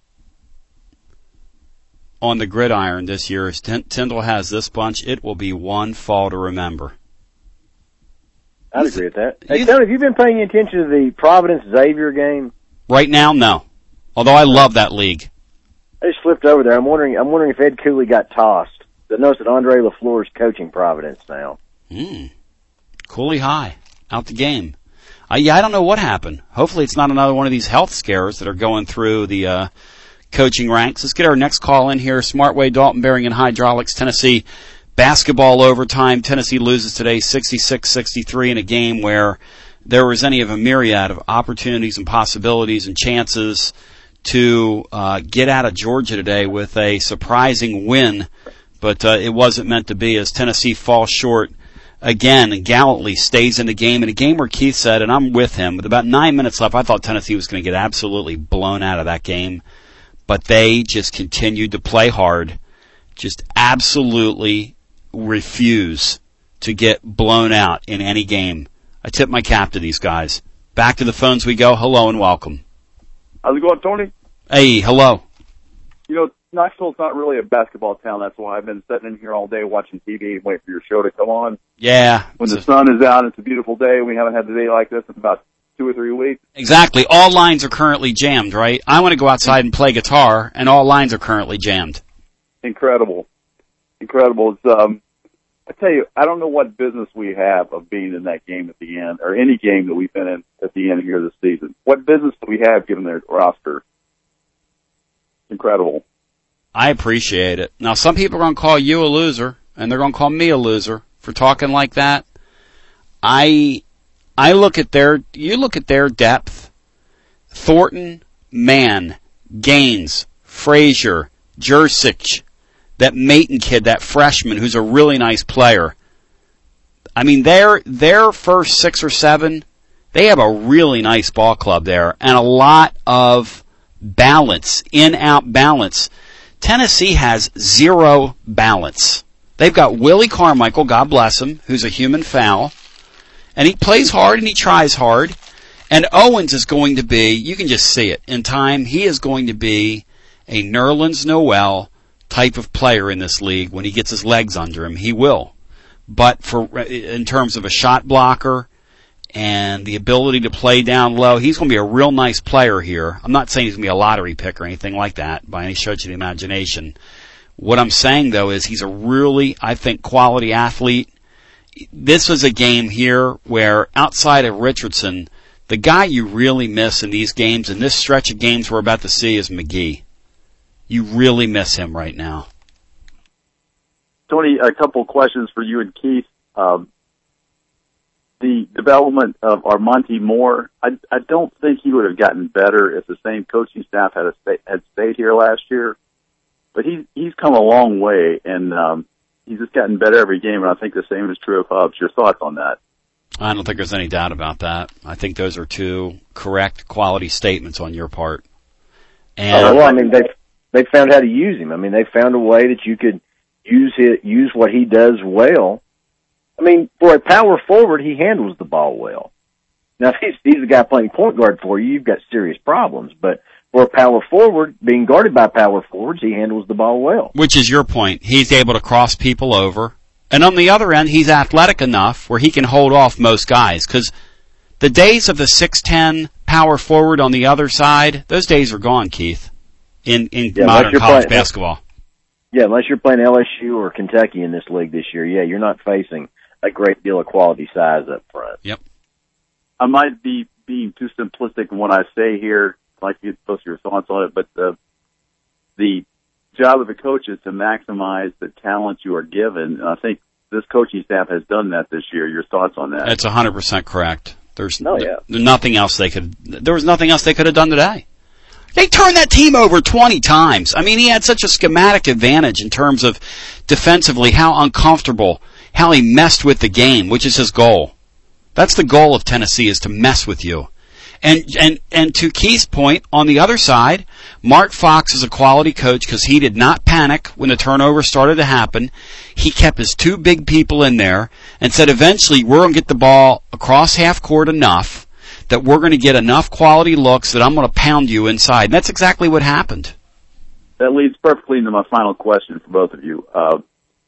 Speaker 1: on the gridiron this year as Tyndall has this bunch, it will be one fall to remember.
Speaker 2: I'd agree with that. Hey, Tony, have you been paying attention to the Providence Xavier game?
Speaker 1: Right now, no. Although I love that league.
Speaker 2: I just flipped over there. I'm wondering. I'm wondering if Ed Cooley got tossed. I noticed that Andre LaFleur is coaching Providence now.
Speaker 1: Hmm. Cooley high out the game. Uh, yeah, I don't know what happened. Hopefully, it's not another one of these health scares that are going through the uh, coaching ranks. Let's get our next call in here. Smartway, Dalton Bearing and Hydraulics, Tennessee. Basketball overtime. Tennessee loses today sixty-six sixty-three in a game where there was any of a myriad of opportunities and possibilities and chances to uh, get out of Georgia today with a surprising win, but uh, it wasn't meant to be as Tennessee falls short again and gallantly stays in the game. In a game where Keith said, and I'm with him, with about nine minutes left, I thought Tennessee was going to get absolutely blown out of that game, but they just continued to play hard, just absolutely refuse to get blown out in any game. I tip my cap to these guys. Back to the phones we go. Hello and welcome.
Speaker 5: How's it going, Tony?
Speaker 1: Hey, hello.
Speaker 5: You know, Knoxville's not really a basketball town. That's why I've been sitting in here all day watching T V and waiting for your show to come on.
Speaker 1: Yeah.
Speaker 5: When the sun is out, it's a beautiful day. We haven't had a day like this in about two or three weeks.
Speaker 1: Exactly. All lines are currently jammed, right? I want to go outside and play guitar, and all lines are currently jammed.
Speaker 5: Incredible. Incredible. It's, um, I tell you, I don't know what business we have of being in that game at the end, or any game that we've been in at the end here this season. What business do we have given their roster? Incredible.
Speaker 1: I appreciate it. Now, some people are going to call you a loser, and they're going to call me a loser for talking like that. I, I look at their, you look at their depth. Thornton, Mann, Gaines, Frazier, Jursic, that Maton kid, that freshman who's a really nice player. I mean, their, their first six or seven, they have a really nice ball club there, and a lot of balance, in-out balance. Tennessee has zero balance. They've got Willie Carmichael, God bless him, who's a human foul, and he plays hard and he tries hard. And Owens is going to be, you can just see it, in time, he is going to be a Nerlens Noel type of player in this league. When he gets his legs under him, he will. But for in terms of a shot blocker and the ability to play down low, he's going to be a real nice player here. I'm not saying he's going to be a lottery pick or anything like that by any stretch of the imagination. What I'm saying, though, is he's a really, I think, quality athlete. This was a game here where, outside of Richardson, the guy you really miss in these games, in this stretch of games we're about to see, is McGee. You really miss him right now.
Speaker 5: Tony, a couple of questions for you and Keith. Um, the development of Armonte Moore, I, I don't think he would have gotten better if the same coaching staff had, a stay, had stayed here last year. But he's, he's come a long way, and um, he's just gotten better every game, and I think the same is true of Hubbs. Your thoughts on that?
Speaker 1: I don't think there's any doubt about that. I think those are two correct quality statements on your part. And
Speaker 2: uh, well, I mean, they've, they've found how to use him. I mean, they found a way that you could use it, use what he does well. I mean, for a power forward, he handles the ball well. Now, if he's, he's the guy playing point guard for you, you've got serious problems. But for a power forward, being guarded by power forwards, he handles the ball well.
Speaker 1: Which is your point. He's able to cross people over. And on the other end, he's athletic enough where he can hold off most guys. Because the days of the six ten power forward on the other side, those days are gone, Keith, in, in
Speaker 2: yeah,
Speaker 1: modern college
Speaker 2: playing,
Speaker 1: basketball.
Speaker 2: Yeah, unless you're playing L S U or Kentucky in this league this year, yeah, you're not facing a great deal of quality size up front.
Speaker 1: Yep.
Speaker 5: I might be being too simplistic in what I say here. I'd like to get both your thoughts on it, but the, the job of the coach is to maximize the talent you are given. And I think this coaching staff has done that this year. Your thoughts on that?
Speaker 1: That's one hundred percent correct. There's
Speaker 2: oh, yeah.
Speaker 1: th- nothing else they could, there was nothing else they could have done today. They turned that team over twenty times. I mean, he had such a schematic advantage in terms of defensively, how uncomfortable, how he messed with the game, which is his goal. That's the goal of Tennessee, is to mess with you. And, and, and to Keith's point, on the other side, Mark Fox is a quality coach because he did not panic when the turnover started to happen. He kept his two big people in there and said, eventually we're going to get the ball across half court enough that we're going to get enough quality looks that I'm going to pound you inside. And that's exactly what happened.
Speaker 5: That leads perfectly into my final question for both of you. Uh,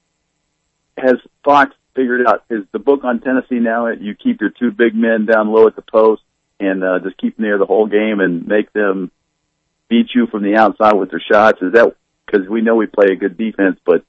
Speaker 5: has Fox figured out, is the book on Tennessee now that you keep your two big men down low at the post and uh, just keep them there the whole game and make them beat you from the outside with their shots? Is that, because we know we play a good defense, but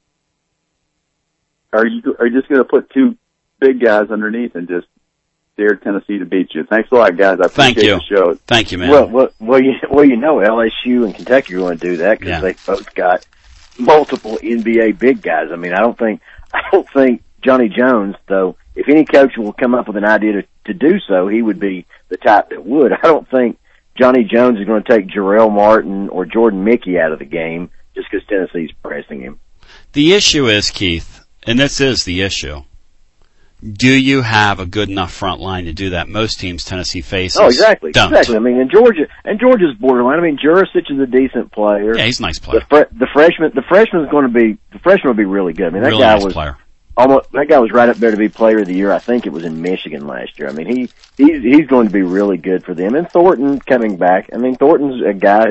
Speaker 5: are you are you just going to put two big guys underneath and just dare Tennessee to beat you? Thanks a lot, guys. I appreciate
Speaker 1: Thank you.
Speaker 5: the show.
Speaker 1: Thank you, man.
Speaker 2: Well, well, well, you, well, you know, L S U and Kentucky are going to do that because
Speaker 1: Yeah.
Speaker 2: they both got multiple N B A big guys. I mean, I don't think, I don't think Johnny Jones, though, if any coach will come up with an idea to, to do so, he would be the type that would. I don't think Johnny Jones is going to take Jarrell Martin or Jordan Mickey out of the game just because Tennessee's pressing him.
Speaker 1: The issue is, Keith, and this is the issue, do you have a good enough front line to do that? Most teams Tennessee faces
Speaker 2: Oh, exactly.
Speaker 1: don't.
Speaker 2: Exactly. I mean, in Georgia, and Georgia's borderline. I mean, Jurisic is a decent player.
Speaker 1: Yeah, he's a nice player.
Speaker 2: The, fre- the freshman, the freshman is going to be, the freshman will be really good. I mean, that
Speaker 1: really
Speaker 2: guy
Speaker 1: nice
Speaker 2: was
Speaker 1: player.
Speaker 2: almost, that guy was right up there to be player of the year. I think it was in Michigan last year. I mean, he, he's, he's going to be really good for them. And Thornton coming back. I mean, Thornton's a guy who's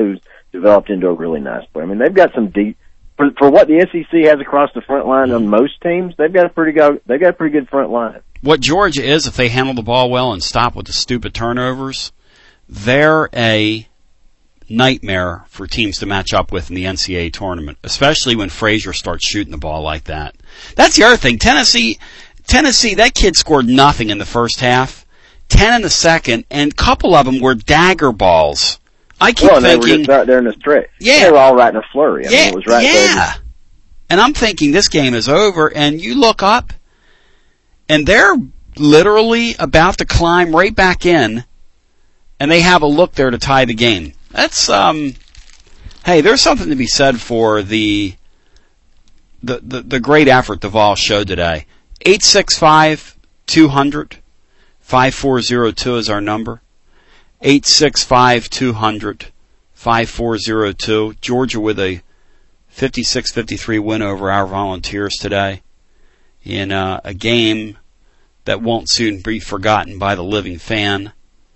Speaker 2: developed into a really nice player. I mean, they've got some deep for for what the S E C has across the front line on most teams. They've got a pretty go. They've got a pretty good front line.
Speaker 1: What Georgia is, if they handle the ball well and stop with the stupid turnovers, they're a nightmare for teams to match up with in the N C double A tournament, especially when Frazier starts shooting the ball like that. That's the other thing. Tennessee, Tennessee, that kid scored nothing in the first half, ten in the second, and a couple of them were dagger balls. I keep
Speaker 2: well,
Speaker 1: thinking,
Speaker 2: they were just right there in the stretch.
Speaker 1: Yeah,
Speaker 2: they were all right in a flurry. I
Speaker 1: yeah,
Speaker 2: mean, it was right
Speaker 1: yeah.
Speaker 2: there.
Speaker 1: And I'm thinking this game is over, and you look up, and they're literally about to climb right back in, and they have a look there to tie the game. That's um, hey, there's something to be said for the the the, the great effort the Vols showed today. Eight six five two hundred five four zero two is our number. Eight six five two hundred five four zero two. Georgia with a fifty-six fifty-three win over our Volunteers today in uh, a game that won't soon be forgotten by the living fan.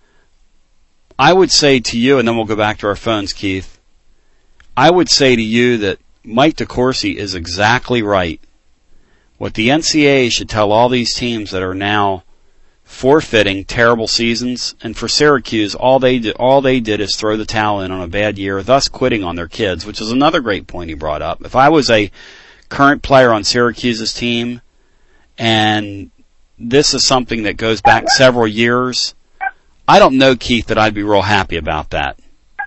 Speaker 1: I would say to you, and then we'll go back to our phones, Keith, I would say to you that Mike DeCourcy is exactly right. What the N C double A should tell all these teams that are now forfeiting terrible seasons, and for Syracuse, all they did, all they did is throw the towel in on a bad year, thus quitting on their kids, which is another great point he brought up. If I was a current player on Syracuse's team, and this is something that goes back several years, I don't know, Keith, that I'd be real happy about that.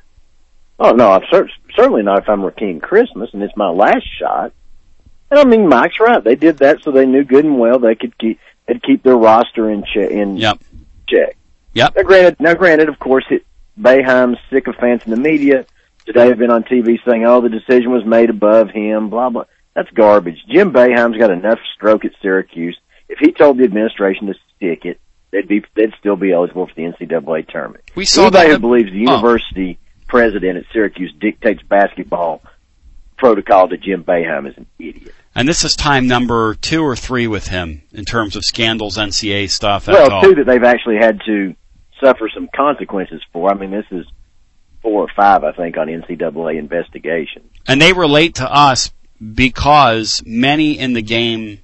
Speaker 2: Oh, no, I'm cer- certainly not if I'm Rakeem Christmas and it's my last shot. And I mean, Mike's right. They did that so they knew good and well they could keep they'd keep their roster in, che- in
Speaker 1: yep.
Speaker 2: check.
Speaker 1: Yep.
Speaker 2: Now, granted, now, granted, of course, it, Boeheim's sycophants in the media today have been on T V saying, oh, the decision was made above him, blah, blah. That's garbage. Jim Boeheim's got enough stroke at Syracuse. If he told the administration to stick it, they'd be they'd still be eligible for the N C double A tournament.
Speaker 1: We saw
Speaker 2: Anybody
Speaker 1: that
Speaker 2: who believes the university oh. president at Syracuse dictates basketball protocol to Jim Boeheim is an idiot.
Speaker 1: And this is time number two or three with him in terms of scandals, N C double A stuff.
Speaker 2: Well,
Speaker 1: all.
Speaker 2: two that they've actually had to suffer some consequences for. I mean, this is four or five, I think, on N C double A investigations.
Speaker 1: And they relate to us because many in the game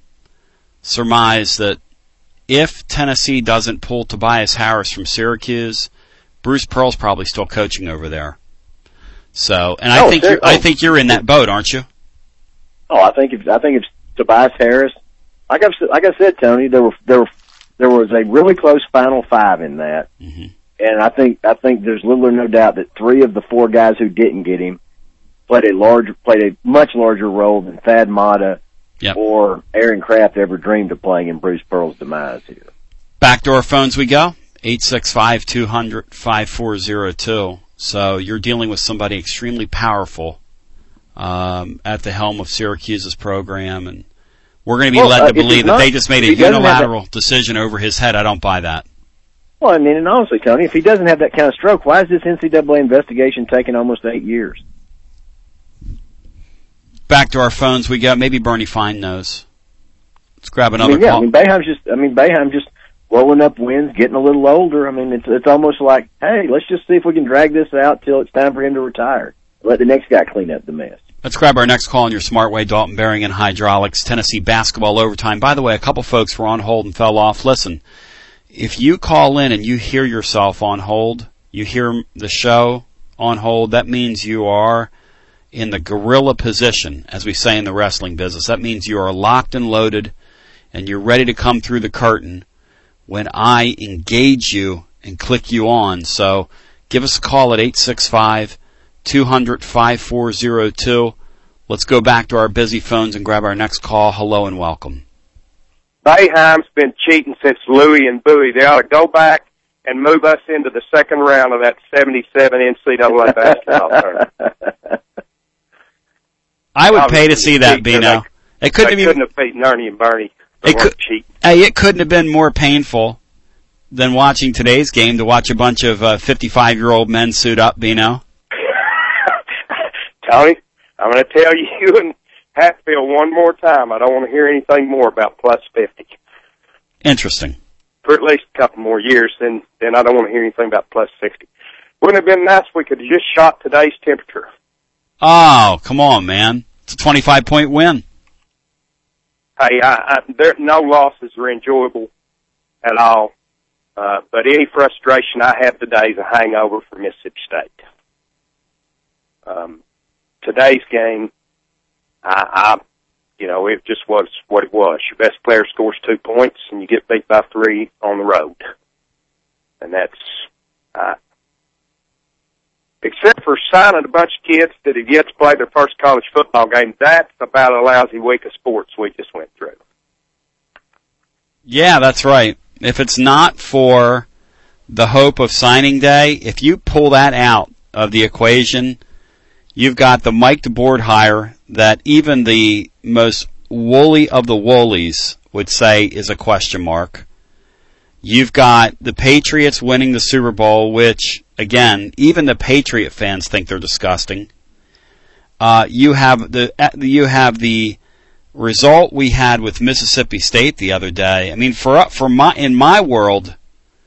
Speaker 1: surmise that if Tennessee doesn't pull Tobias Harris from Syracuse, Bruce Pearl's probably still coaching over there. So, and I
Speaker 2: oh,
Speaker 1: think
Speaker 2: sure.
Speaker 1: you're, I think you're in that boat, aren't you?
Speaker 2: Oh, I think if I think if Tobias Harris, like I like I said, Tony, there were there were there was a really close Final Five in that,
Speaker 1: mm-hmm.
Speaker 2: and I think I think there's little or no doubt that three of the four guys who didn't get him played a large played a much larger role than Thad Matta.
Speaker 1: Yep.
Speaker 2: Or Aaron Kraft ever dreamed of playing in Bruce Pearl's demise here.
Speaker 1: Back to our phones we go. eight six five two hundred five four zero two. So you're dealing with somebody extremely powerful um, at the helm of Syracuse's program, and we're going to be
Speaker 2: well,
Speaker 1: led
Speaker 2: uh,
Speaker 1: to believe
Speaker 2: not,
Speaker 1: that they just made a unilateral decision over his head. I don't buy that.
Speaker 2: Well, I mean, and honestly, Tony, if he doesn't have that kind of stroke, why is this N C double A investigation taking almost eight years?
Speaker 1: Back to our phones we go. Maybe Bernie Fine knows. Let's grab another
Speaker 2: I mean, yeah,
Speaker 1: call.
Speaker 2: I mean, Boeheim's just, I mean, Boeheim just rolling up wins, getting a little older. I mean, it's it's almost like, hey, let's just see if we can drag this out till it's time for him to retire. Let the next guy clean up the mess.
Speaker 1: Let's grab our next call on your Smart Way, Dalton Bearing and Hydraulics, Tennessee basketball overtime. By the way, a couple folks were on hold and fell off. Listen, if you call in and you hear yourself on hold, you hear the show on hold, that means you are in the gorilla position, as we say in the wrestling business. That means you are locked and loaded, and you're ready to come through the curtain when I engage you and click you on. So give us a call at eight six five two hundred five four zero two. Let's go back to our busy phones and grab our next call. Hello and welcome.
Speaker 6: Boeheim's been cheating since Louis and Bowie. They ought to go back and move us into the second round of that seventy-seven N C double A basketball tournament.
Speaker 1: I would pay to see that, Bino.
Speaker 6: They,
Speaker 1: it couldn't
Speaker 6: they
Speaker 1: have
Speaker 6: couldn't have beaten Ernie and Bernie. They
Speaker 1: it could,
Speaker 6: cheating.
Speaker 1: Hey, it couldn't have been more painful than watching today's game to watch a bunch of uh, fifty-five-year-old men suit up, Bino.
Speaker 6: Tony, I'm going to tell you and Hatfield one more time. I don't want to hear anything more about plus fifty.
Speaker 1: Interesting.
Speaker 6: For at least a couple more years, then then I don't want to hear anything about plus sixty. Wouldn't it have been nice if we could have just shot today's temperature?
Speaker 1: Oh, come on, man. It's a twenty-five point win.
Speaker 6: Hey, I, I, there, no losses are enjoyable at all. Uh, but any frustration I have today is a hangover for Mississippi State. Um, today's game, I, I, you know, it just was what it was. Your best player scores two points and you get beat by three on the road. And that's, uh, except for signing a bunch of kids that have yet to play their first college football game, that's about a lousy week of sports we just went through.
Speaker 1: Yeah, that's right. If it's not for the hope of signing day, if you pull that out of the equation, you've got the Mike DeBoard hire that even the most woolly of the woolies would say is a question mark. You've got the Patriots winning the Super Bowl, which, again, even the Patriot fans think they're disgusting. Uh, you have the you have the result we had with Mississippi State the other day. I mean, for for my in my world,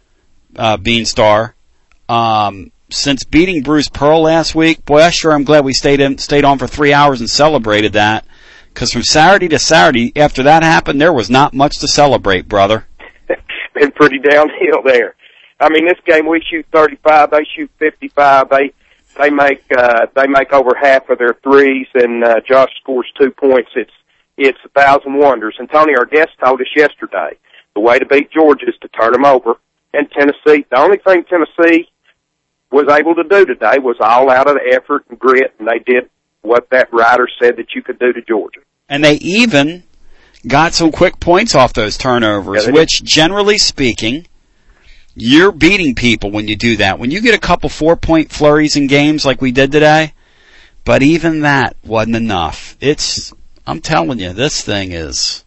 Speaker 1: uh, Beanstar, um, since beating Bruce Pearl last week, boy, I sure am glad we stayed in stayed on for three hours and celebrated that. Because from Saturday to Saturday, after that happened, there was not much to celebrate, brother.
Speaker 6: Been pretty downhill there. I mean, this game we shoot thirty-five, they shoot fifty-five. They they make uh, they make over half of their threes, and uh, Josh scores two points. It's it's a thousand wonders. And Tony, our guest, told us yesterday the way to beat Georgia is to turn them over. And Tennessee, the only thing Tennessee was able to do today was all out of the effort and grit, and they did what that writer said that you could do to Georgia.
Speaker 1: And they even got some quick points off those turnovers,
Speaker 6: yeah,
Speaker 1: which, generally speaking, you're beating people when you do that. When you get a couple four-point flurries in games like we did today, but even that wasn't enough. It's, I'm telling you, this thing is,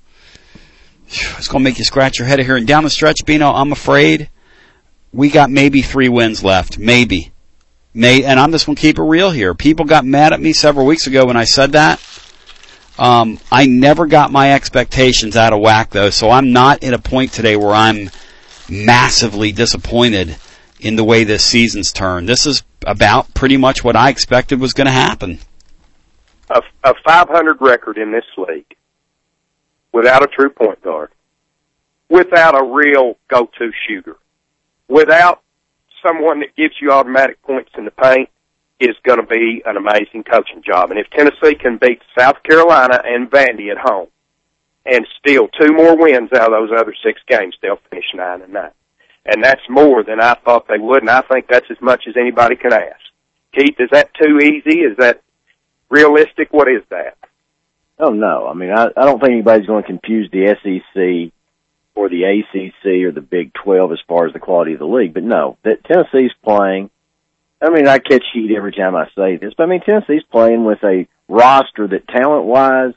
Speaker 1: it's going to make you scratch your head here. And down the stretch, Bino, I'm afraid we got maybe three wins left. Maybe. May, and I'm just going to keep it real here. People got mad at me several weeks ago when I said that. Um, I never got my expectations out of whack, though, so I'm not at a point today where I'm massively disappointed in the way this season's turned. This is about pretty much what I expected was going to happen.
Speaker 6: A, a five hundred record in this league without a true point guard, without a real go-to shooter, without someone that gives you automatic points in the paint, is going to be an amazing coaching job. And if Tennessee can beat South Carolina and Vandy at home and steal two more wins out of those other six games, they'll finish nine and nine. And that's more than I thought they would, and I think that's as much as anybody can ask. Keith, is that too easy? Is that realistic? What is that?
Speaker 2: Oh, no. I mean, I, I don't think anybody's going to confuse the S E C or the A C C or the Big twelve as far as the quality of the league. But no, that Tennessee's playing. I mean, I catch heat every time I say this, but I mean, Tennessee's playing with a roster that talent-wise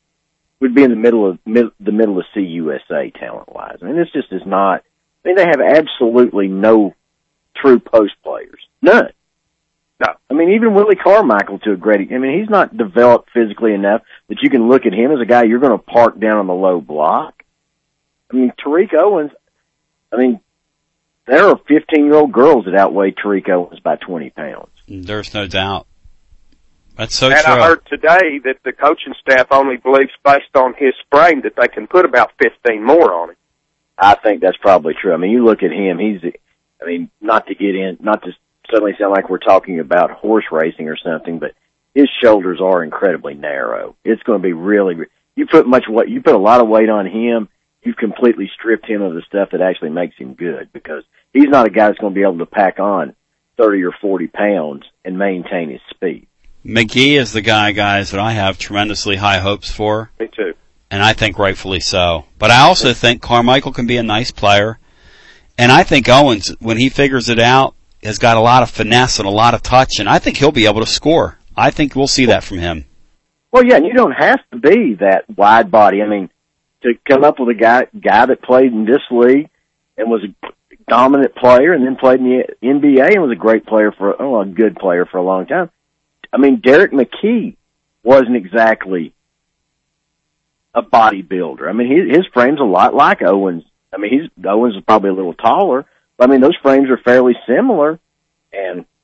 Speaker 2: would be in the middle of mid, the middle of C U S A talent-wise. I mean, this just is not. I mean, they have absolutely no true post players, none. No, I mean, even Willie Carmichael to a great. I mean, he's not developed physically enough that you can look at him as a guy you're going to park down on the low block. I mean, Tariq Owens. I mean. There are fifteen-year-old girls that outweigh Tariq Owens by twenty pounds.
Speaker 1: There's no doubt. That's so
Speaker 6: and
Speaker 1: true.
Speaker 6: And I heard today that the coaching staff only believes, based on his frame, that they can put about fifteen more on him.
Speaker 2: I think that's probably true. I mean, you look at him, he's, I mean, not to get in, not to suddenly sound like we're talking about horse racing or something, but his shoulders are incredibly narrow. It's going to be really, you put much weight, you put a lot of weight on him, you've completely stripped him of the stuff that actually makes him good, because he's not a guy that's going to be able to pack on thirty or forty pounds and maintain his speed.
Speaker 1: McGee is the guy, guys, that I have tremendously high hopes for.
Speaker 6: Me too.
Speaker 1: And I think rightfully so. But I also think Carmichael can be a nice player. And I think Owens, when he figures it out, has got a lot of finesse and a lot of touch, and I think he'll be able to score. I think we'll see that from him.
Speaker 2: Well, yeah, and you don't have to be that wide body. I mean, to come up with a guy guy that played in this league and was a dominant player and then played in the N B A and was a great player for, oh, a good player for a long time. I mean, Derek McKee wasn't exactly a bodybuilder. I mean, his, his frame's a lot like Owens. I mean, he's Owens is probably a little taller, but I mean, those frames are fairly similar. And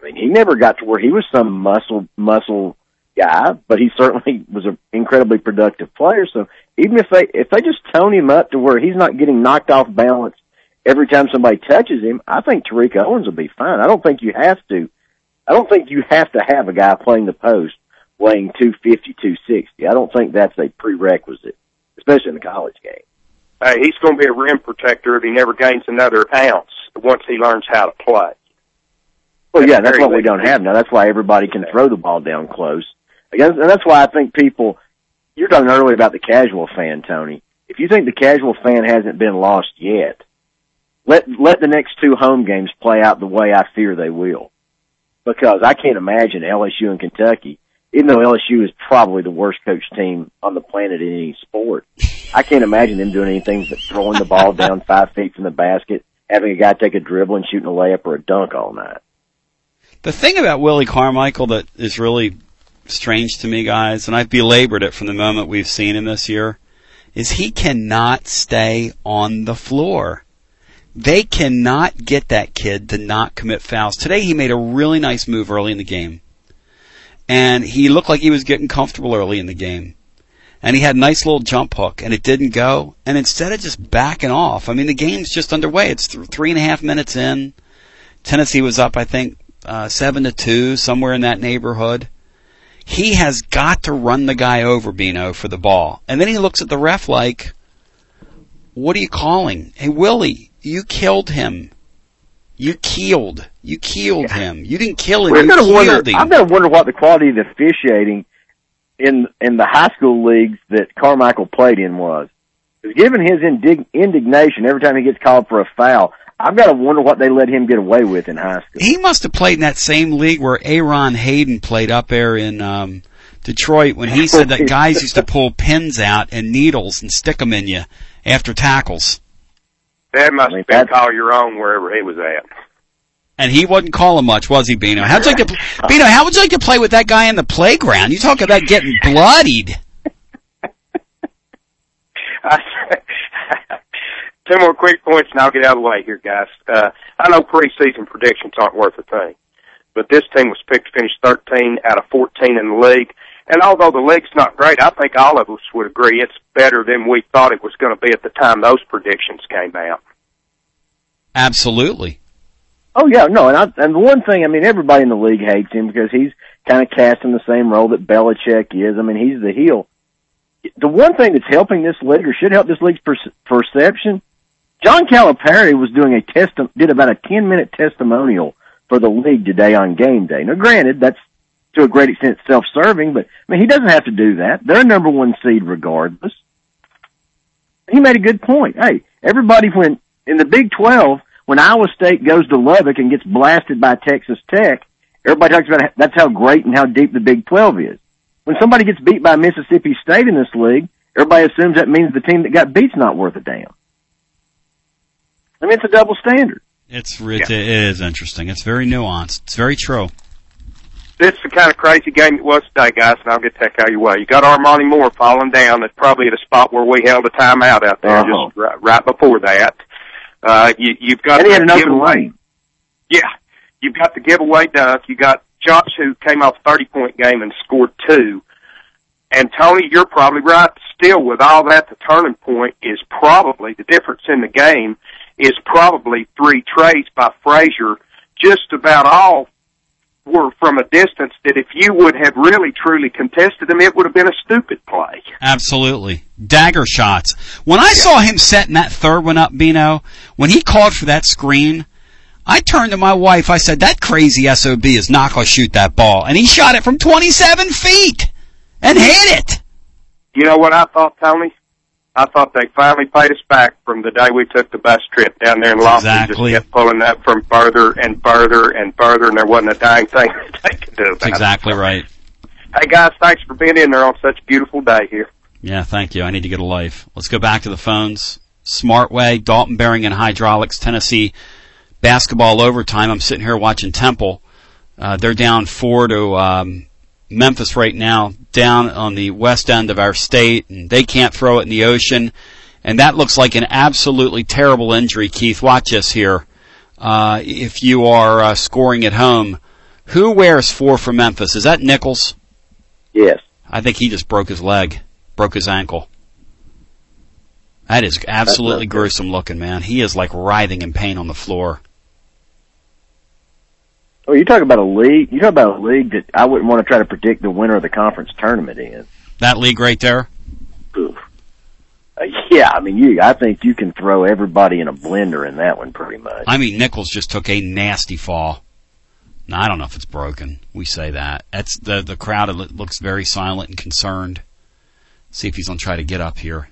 Speaker 2: I mean, he never got to where he was some muscle muscle guy, but he certainly was an incredibly productive player. So even if they if they just tone him up to where he's not getting knocked off balance every time somebody touches him, I think Tariq Owens will be fine. I don't think you have to. I don't think you have to have a guy playing the post weighing two fifty, two sixty. I don't think that's a prerequisite, especially in the college game.
Speaker 6: Hey, he's going to be a rim protector if he never gains another ounce once he learns how to play.
Speaker 2: Well, yeah, that's what we don't have now. That's why everybody can throw the ball down close. And that's why I think people, you're talking earlier about the casual fan, Tony. If you think the casual fan hasn't been lost yet, let let the next two home games play out the way I fear they will. Because I can't imagine L S U and Kentucky, even though L S U is probably the worst coached team on the planet in any sport, I can't imagine them doing anything but throwing the ball down five feet from the basket, having a guy take a dribble and shooting a layup or a dunk all night.
Speaker 1: The thing about Willie Carmichael that is really strange to me, guys, and I've belabored it from the moment we've seen him this year, is he cannot stay on the floor. They cannot get that kid to not commit fouls. Today he made a really nice move early in the game. And he looked like he was getting comfortable early in the game. And he had a nice little jump hook, and it didn't go. And instead of just backing off, I mean, the game's just underway. It's th- three and a half minutes in. Tennessee was up, I think, uh, seven to two, somewhere in that neighborhood. He has got to run the guy over, Bino, for the ball. And then he looks at the ref like, what are you calling? Hey, Willie, you killed him. You keeled. You keeled yeah. him. You didn't kill him.
Speaker 2: We're
Speaker 1: you
Speaker 2: gonna
Speaker 1: keeled
Speaker 2: wonder,
Speaker 1: him.
Speaker 2: I'm going to wonder what the quality of the officiating in in the high school leagues that Carmichael played in was. Because given his indig- indignation every time he gets called for a foul, I've got to wonder what they let him get away with in high school.
Speaker 1: He must have played in that same league where Aaron Hayden played up there in um, Detroit when he said that guys used to pull pins out and needles and stick them in you after tackles.
Speaker 6: That must
Speaker 2: I mean,
Speaker 6: have been call your own wherever he was at.
Speaker 1: And he wasn't calling much, was he, Bino? How'd you like to, Bino, how would you like to play with that guy in the playground? You talk about getting bloodied.
Speaker 6: Two more quick points, and I'll get out of the way here, guys. Uh, I know preseason predictions aren't worth a thing, but this team was picked to finish thirteen out of fourteen in the league. And although the league's not great, I think all of us would agree it's better than we thought it was going to be at the time those predictions came out.
Speaker 1: Absolutely.
Speaker 2: Oh, yeah, no, and, I, and the one thing, I mean, everybody in the league hates him because he's kind of cast in the same role that Belichick is. I mean, he's the heel. The one thing that's helping this league, or should help this league's per- perception, John Calipari was doing a test, did about a ten-minute testimonial for the league today on game day. Now, granted, that's to a great extent self-serving, but, I mean, he doesn't have to do that. They're number one seed regardless. He made a good point. Hey, everybody went, in the Big twelve, when Iowa State goes to Lubbock and gets blasted by Texas Tech, everybody talks about that's how great and how deep the Big twelve is. When somebody gets beat by Mississippi State in this league, everybody assumes that means the team that got beat's not worth a damn. I mean, it's a double standard.
Speaker 1: It's it, yeah. It is interesting. It's very nuanced. It's very true.
Speaker 6: This is the kind of crazy game it was today, guys, and I'll get that out of your way. You got Armani Moore falling down. That's probably at a spot where we held a timeout out there uh-huh. just right, right before that. Uh, you, you've got
Speaker 2: and he had an open
Speaker 6: giveaway.
Speaker 2: lane.
Speaker 6: Yeah, you've got the giveaway dunk. You got Josh, who came off a thirty-point game and scored two. And Tony, you're probably right. Still, with all that, the turning point is probably the difference in the game is probably three trades by Frazier. Just about all were from a distance that if you would have really truly contested them, it would have been a stupid play.
Speaker 1: Absolutely. Dagger shots. When I yeah. saw him setting that third one up, Bino, when he called for that screen, I turned to my wife, I said, that crazy S O B is not going to shoot that ball. And he shot it from twenty-seven feet and hit it.
Speaker 6: You know what I thought, Tony? I thought they finally paid us back from the day we took the bus trip down there in Lofty.
Speaker 1: Exactly.
Speaker 6: Just kept pulling that from further and further and further, and there wasn't a dang thing they could do about
Speaker 1: That's exactly
Speaker 6: it.
Speaker 1: right.
Speaker 6: Hey, guys, thanks for being in there on such a beautiful day here.
Speaker 1: Yeah, thank you. I need to get a life. Let's go back to the phones. Smartway, Dalton Bearing and Hydraulics, Tennessee basketball overtime. I'm sitting here watching Temple. Uh, they're down four to um, Memphis right now, down on the west end of our state, and they can't throw it in the ocean. And that looks like an absolutely terrible injury, Keith. Watch this here. Uh, if you are uh, scoring at home, Who wears four for Memphis? Is that Nichols?
Speaker 2: Yes.
Speaker 1: I think he just broke his leg, broke his ankle. That is absolutely gruesome looking, man. He is like writhing in pain on the floor.
Speaker 2: Oh, you talk about a league. You talk about a league that I wouldn't want to try to predict the winner of the conference tournament in.
Speaker 1: That league right there.
Speaker 2: Oof. Uh, yeah, I mean, you. I think you can throw everybody in a blender in that one, pretty much.
Speaker 1: I mean, Nichols just took a nasty fall. Now, I don't know if it's broken. We say that. That's the the crowd looks very silent and concerned. See if he's gonna try to get up here.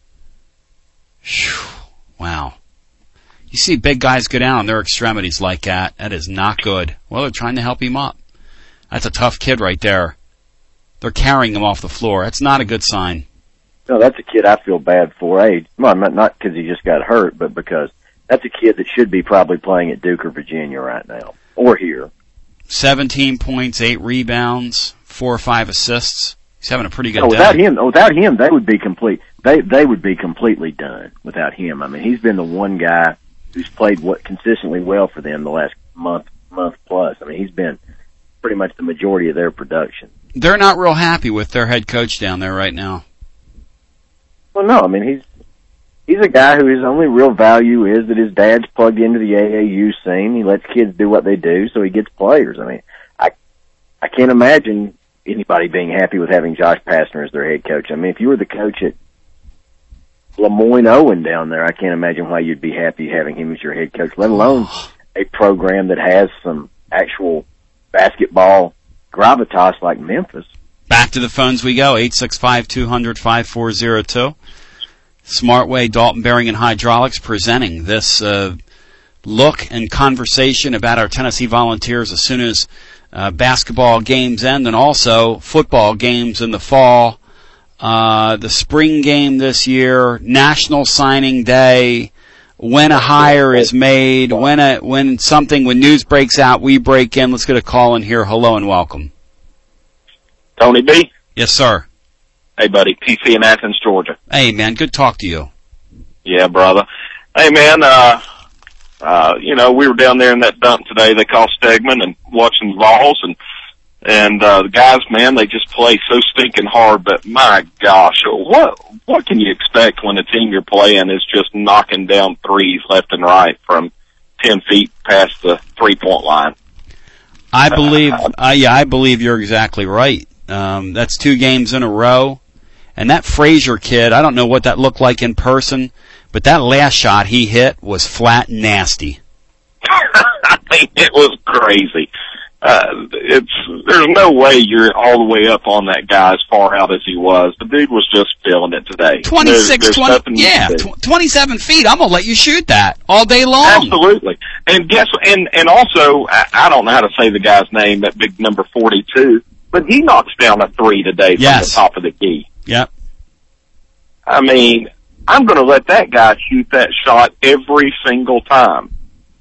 Speaker 1: Whew. Wow. You see big guys go down on their extremities like that. That is not good. Well, they're trying to help him up. That's a tough kid right there. They're carrying him off the floor. That's not a good sign.
Speaker 2: No, that's a kid I feel bad for. Hey, well, not because he just got hurt, but because that's a kid that should be probably playing at Duke or Virginia right now, or here.
Speaker 1: seventeen points, eight rebounds, four or five assists. He's having a pretty good
Speaker 2: no, without
Speaker 1: day.
Speaker 2: him, without him, they would be complete. They they would be completely done without him. I mean, he's been the one guy who's played what consistently well for them the last month month plus. I mean, he's been pretty much the majority of their production.
Speaker 1: They're not real happy with their head coach down there right now.
Speaker 2: Well, no, I mean he's he's a guy who his only real value is that his dad's plugged into the A A U scene. He lets kids do what they do, so he gets players. I mean, I I can't imagine anybody being happy with having Josh Pastner as their head coach. I mean, if you were the coach at Lemoyne Owen down there, I can't imagine why you'd be happy having him as your head coach, let alone a program that has some actual basketball gravitas like Memphis.
Speaker 1: Back to the phones we go, eight six five, two hundred, five four zero two. Smartway, Dalton Bearing and Hydraulics presenting this uh, look and conversation about our Tennessee Volunteers as soon as uh, basketball games end, and also football games in the fall. Uh, the spring game this year, National Signing Day, when a hire is made, when a, when something, when news breaks out, we break in. Let's get a call in here. Hello and welcome.
Speaker 7: Tony B?
Speaker 1: Yes, sir.
Speaker 7: Hey, buddy. P C in Athens, Georgia.
Speaker 1: Hey, man. Good talk to you.
Speaker 7: Yeah, brother. Hey, man, uh, uh, you know, we were down there in that dump today they call Stegman and watching the Vols, and And, uh, the guys, man, they just play so stinking hard, but my gosh, what, what can you expect when the team you're playing is just knocking down threes left and right from ten feet past the three point line?
Speaker 1: I believe, uh, yeah, I believe you're exactly right. Um, that's two games in a row. And that Frazier kid, I don't know what that looked like in person, but that last shot he hit was flat and nasty.
Speaker 7: I mean, it was crazy. Uh, it's, there's no way you're all the way up on that guy as far out as he was. The dude was just feeling it today.
Speaker 1: twenty-six,
Speaker 7: there's, there's
Speaker 1: twenty, yeah, tw- twenty-seven feet. I'm gonna let you shoot that all day long.
Speaker 7: Absolutely. And guess, and, and also, I, I don't know how to say the guy's name, that big number forty-two, but he knocks down a three today from
Speaker 1: yes.
Speaker 7: the top of the key.
Speaker 1: Yep.
Speaker 7: I mean, I'm gonna let that guy shoot that shot every single time.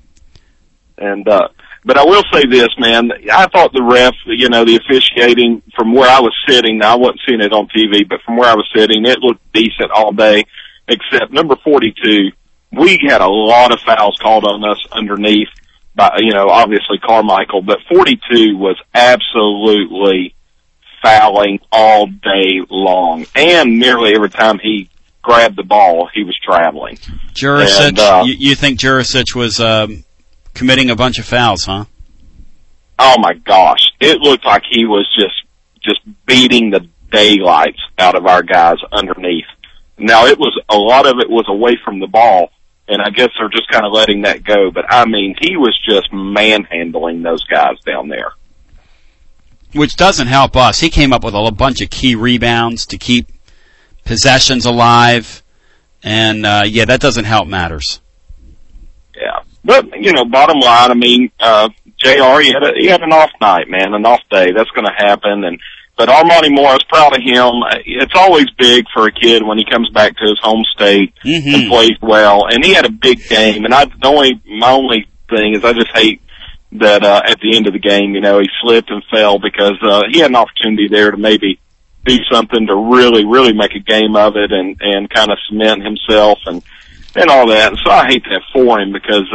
Speaker 7: And, uh, But I will say this, man. I thought the ref, you know, the officiating from where I was sitting, now I wasn't seeing it on T V, but from where I was sitting, it looked decent all day, except number forty-two. We had a lot of fouls called on us underneath by, you know, obviously Carmichael, but forty-two was absolutely fouling all day long. And nearly every time he grabbed the ball, he was traveling.
Speaker 1: Jurisic,
Speaker 7: and, uh,
Speaker 1: you, you think Jurisic was, um, committing a bunch of fouls, huh?
Speaker 7: Oh my gosh. It looked like he was just, just beating the daylights out of our guys underneath. Now it was, a lot of it was away from the ball, and I guess they're just kind of letting that go, but I mean, he was just manhandling those guys down there.
Speaker 1: Which doesn't help us. He came up with a bunch of key rebounds to keep possessions alive, and, uh, yeah, that doesn't help matters.
Speaker 7: Yeah. But, you know, bottom line, I mean, uh, J R, he had, a, he had an off night, man, an off day. That's going to happen. And, but Armani Morris, proud of him. It's always big for a kid when he comes back to his home state mm-hmm. and plays well. And he had a big game. And I, the only, my only thing is I just hate that, uh, at the end of the game, you know, he slipped and fell because, uh, he had an opportunity there to maybe do something to really, really make a game of it and, and kind of cement himself and, and all that. And so I hate that for him because, uh,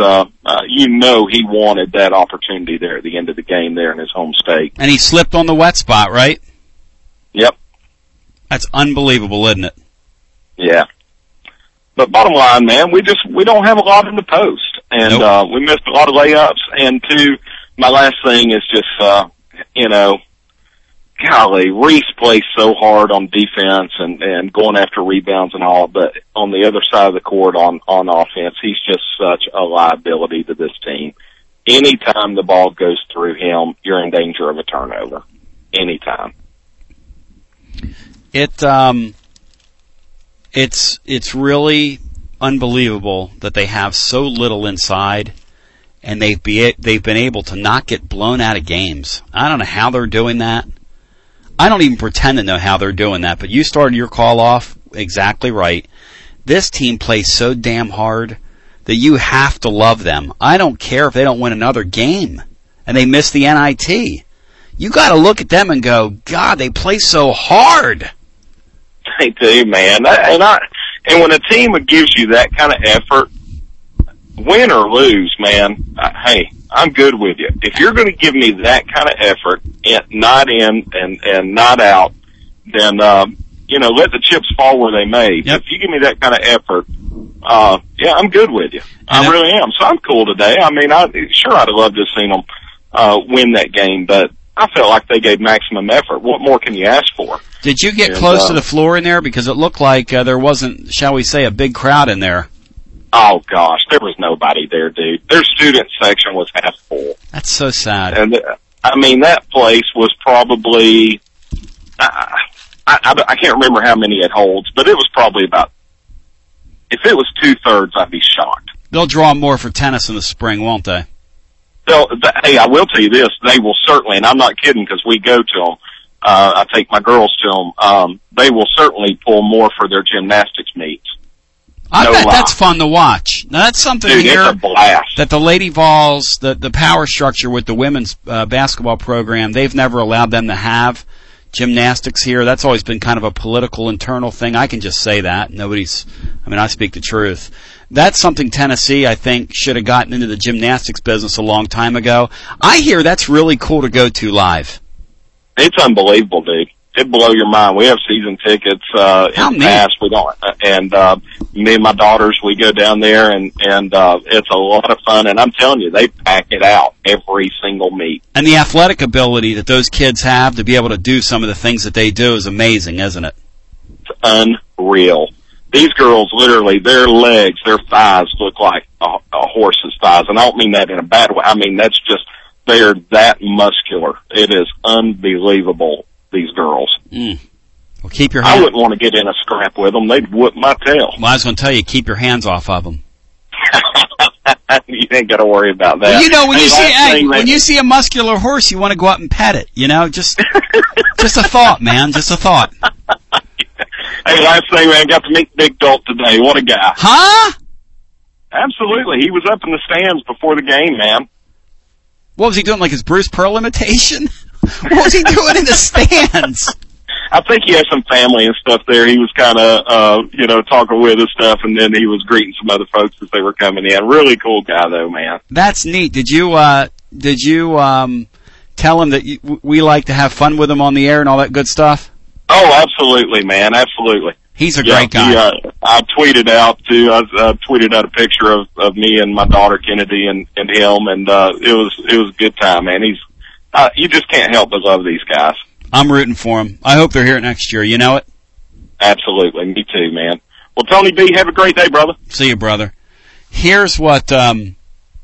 Speaker 7: uh, you know he wanted that opportunity there at the end of the game there in his home state.
Speaker 1: And he slipped on the wet spot, right?
Speaker 7: Yep.
Speaker 1: That's unbelievable, isn't it?
Speaker 7: Yeah. But bottom line, man, we just, we don't have a lot in the post. And,
Speaker 1: nope.
Speaker 7: uh, we missed a lot of layups. And two, my last thing is just, uh, you know, golly, Reese plays so hard on defense and, and going after rebounds and all, but on the other side of the court on, on offense, he's just such a liability to this team. Anytime the ball goes through him, you're in danger of a turnover. Anytime.
Speaker 1: It, um, it's, it's really unbelievable that they have so little inside, and they've be, they've been able to not get blown out of games. I don't know how they're doing that. I don't even pretend to know how they're doing that, but you started your call off exactly right. This team plays so damn hard that you have to love them. I don't care if they don't win another game and they miss the N I T. You got to look at them and go, God, they play so hard.
Speaker 7: They do, man. And I, and when a team gives you that kind of effort, win or lose, man, uh, hey, I'm good with you. If you're going to give me that kind of effort, not in and, and not out, then, um, you know, let the chips fall where they may.
Speaker 1: Yep.
Speaker 7: If you give me that kind of effort, uh, yeah, I'm good with you. And I really am. So I'm cool today. I mean, I, sure, I'd have loved to have seen them, uh, win that game, but I felt like they gave maximum effort. What more can you ask for?
Speaker 1: Did you get
Speaker 7: and,
Speaker 1: close
Speaker 7: uh,
Speaker 1: to the floor in there? Because it looked like uh, there wasn't, shall we say, a big crowd in there.
Speaker 7: Oh gosh, there was nobody there, dude. Their student section was half full.
Speaker 1: That's so sad.
Speaker 7: And uh, I mean, that place was probably, I, I, I can't remember how many it holds, but it was probably about, if it was two thirds, I'd be shocked.
Speaker 1: They'll draw more for tennis in the spring, won't they?
Speaker 7: They'll, the, hey, I will tell you this, they will certainly, and I'm not kidding because we go to them, uh, I take my girls to them, um, they will certainly pull more for their gymnastics meets.
Speaker 1: I
Speaker 7: no
Speaker 1: bet
Speaker 7: lie.
Speaker 1: that's fun to watch. Now, that's something
Speaker 7: Dude,
Speaker 1: here
Speaker 7: it's a blast.
Speaker 1: that the Lady Vols, the, the power structure with the women's uh, basketball program, they've never allowed them to have gymnastics here. That's always been kind of a political internal thing. I can just say that. Nobody's, I mean, I speak the truth. That's something Tennessee, I think, should have gotten into the gymnastics business a long time ago. I hear that's really cool to go to live.
Speaker 7: It's unbelievable, dude. It'd blow your mind. We have season tickets, uh,
Speaker 1: How
Speaker 7: in the
Speaker 1: neat.
Speaker 7: past. We don't, and, uh, me and my daughters, we go down there and, and, uh, it's a lot of fun. And I'm telling you, they pack it out every single meet.
Speaker 1: And the athletic ability that those kids have to be able to do some of the things that they do is amazing, isn't it?
Speaker 7: It's unreal. These girls, literally, their legs, their thighs look like a, a horse's thighs. And I don't mean that in a bad way. I mean, that's just, they are that muscular. It is unbelievable. These girls.
Speaker 1: Mm. Well, keep your
Speaker 7: I
Speaker 1: hands.
Speaker 7: wouldn't want to get in a scrap with them. They'd whoop my tail.
Speaker 1: Well, I was going to tell you, keep your hands off of them.
Speaker 7: You ain't got to worry about that.
Speaker 1: Well, you know, when
Speaker 7: hey,
Speaker 1: you see
Speaker 7: last
Speaker 1: hey,
Speaker 7: thing,
Speaker 1: when
Speaker 7: man,
Speaker 1: you see a muscular horse, you want to go out and pet it. You know, just just a thought, man. Just a thought.
Speaker 7: Hey, last thing, man, got to meet Big Dolt today. What a guy.
Speaker 1: Huh?
Speaker 7: Absolutely. He was up in the stands before the game, man.
Speaker 1: What was he doing? Like his Bruce Pearl imitation? What was he doing in the stands?
Speaker 7: I think he had some family and stuff there. He was kind of, uh, you know, talking with us stuff, and then he was greeting some other folks as they were coming in. Really cool guy, though, man.
Speaker 1: That's neat. Did you, uh, did you, um, tell him that you, we like to have fun with him on the air and all that good stuff?
Speaker 7: Oh, absolutely, man. Absolutely.
Speaker 1: He's a
Speaker 7: yeah,
Speaker 1: great guy.
Speaker 7: He, uh, I tweeted out, too. I uh, tweeted out a picture of, of me and my daughter, Kennedy, and, and him, and uh, it was it was a good time, man. He's uh, you just can't help but love these guys.
Speaker 1: I'm rooting for him. I hope they're here next year. You know it?
Speaker 7: Absolutely. Me too, man. Well, Tony B., have a great day, brother.
Speaker 1: See you, brother. Here's what um,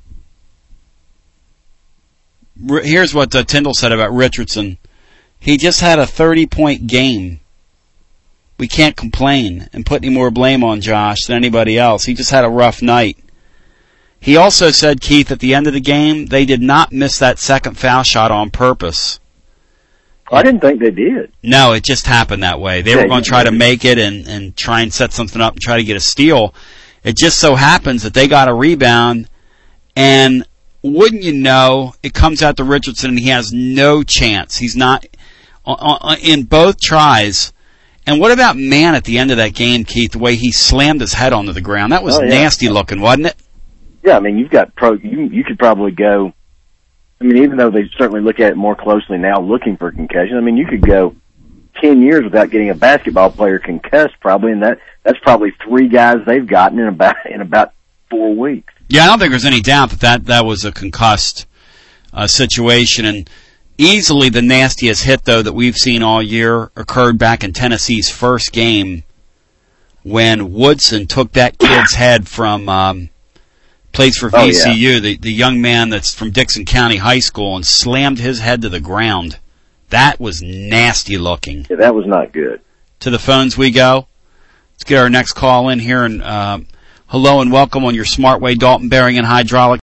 Speaker 1: here's what uh, Tyndall said about Richardson. He just had a thirty-point game. We can't complain and put any more blame on Josh than anybody else. He just had a rough night. He also said, Keith, at the end of the game, they did not miss that second foul shot on purpose.
Speaker 2: I didn't think they did.
Speaker 1: No, it just happened that way. They
Speaker 2: Yeah,
Speaker 1: were going to
Speaker 2: yeah,
Speaker 1: try to
Speaker 2: yeah.
Speaker 1: make it and, and try and set something up and try to get a steal. It just so happens that they got a rebound, and wouldn't you know, it comes out to Richardson, and he has no chance. He's not uh, in both tries. And what about Mann at the end of that game, Keith, the way he slammed his head onto the ground? That was
Speaker 2: Oh, yeah.
Speaker 1: nasty looking, wasn't it?
Speaker 2: Yeah, I mean, you've got pro. You you could probably go. I mean, even though they certainly look at it more closely now, looking for concussion. I mean, you could go ten years without getting a basketball player concussed, probably, and that that's probably three guys they've gotten in about in about four weeks.
Speaker 1: Yeah, I don't think there's any doubt that that, that was a concussed uh, situation, and easily the nastiest hit though that we've seen all year occurred back in Tennessee's first game when Woodson took that kid's head from. Um, plays for V C U, oh, yeah. the, the young man that's from Dixon County High School, and slammed his head to the ground. That was nasty looking.
Speaker 2: Yeah, that was not good.
Speaker 1: To the phones we go. Let's get our next call in here. And uh, hello and welcome on your Smartway Dalton Bearing and Hydraulic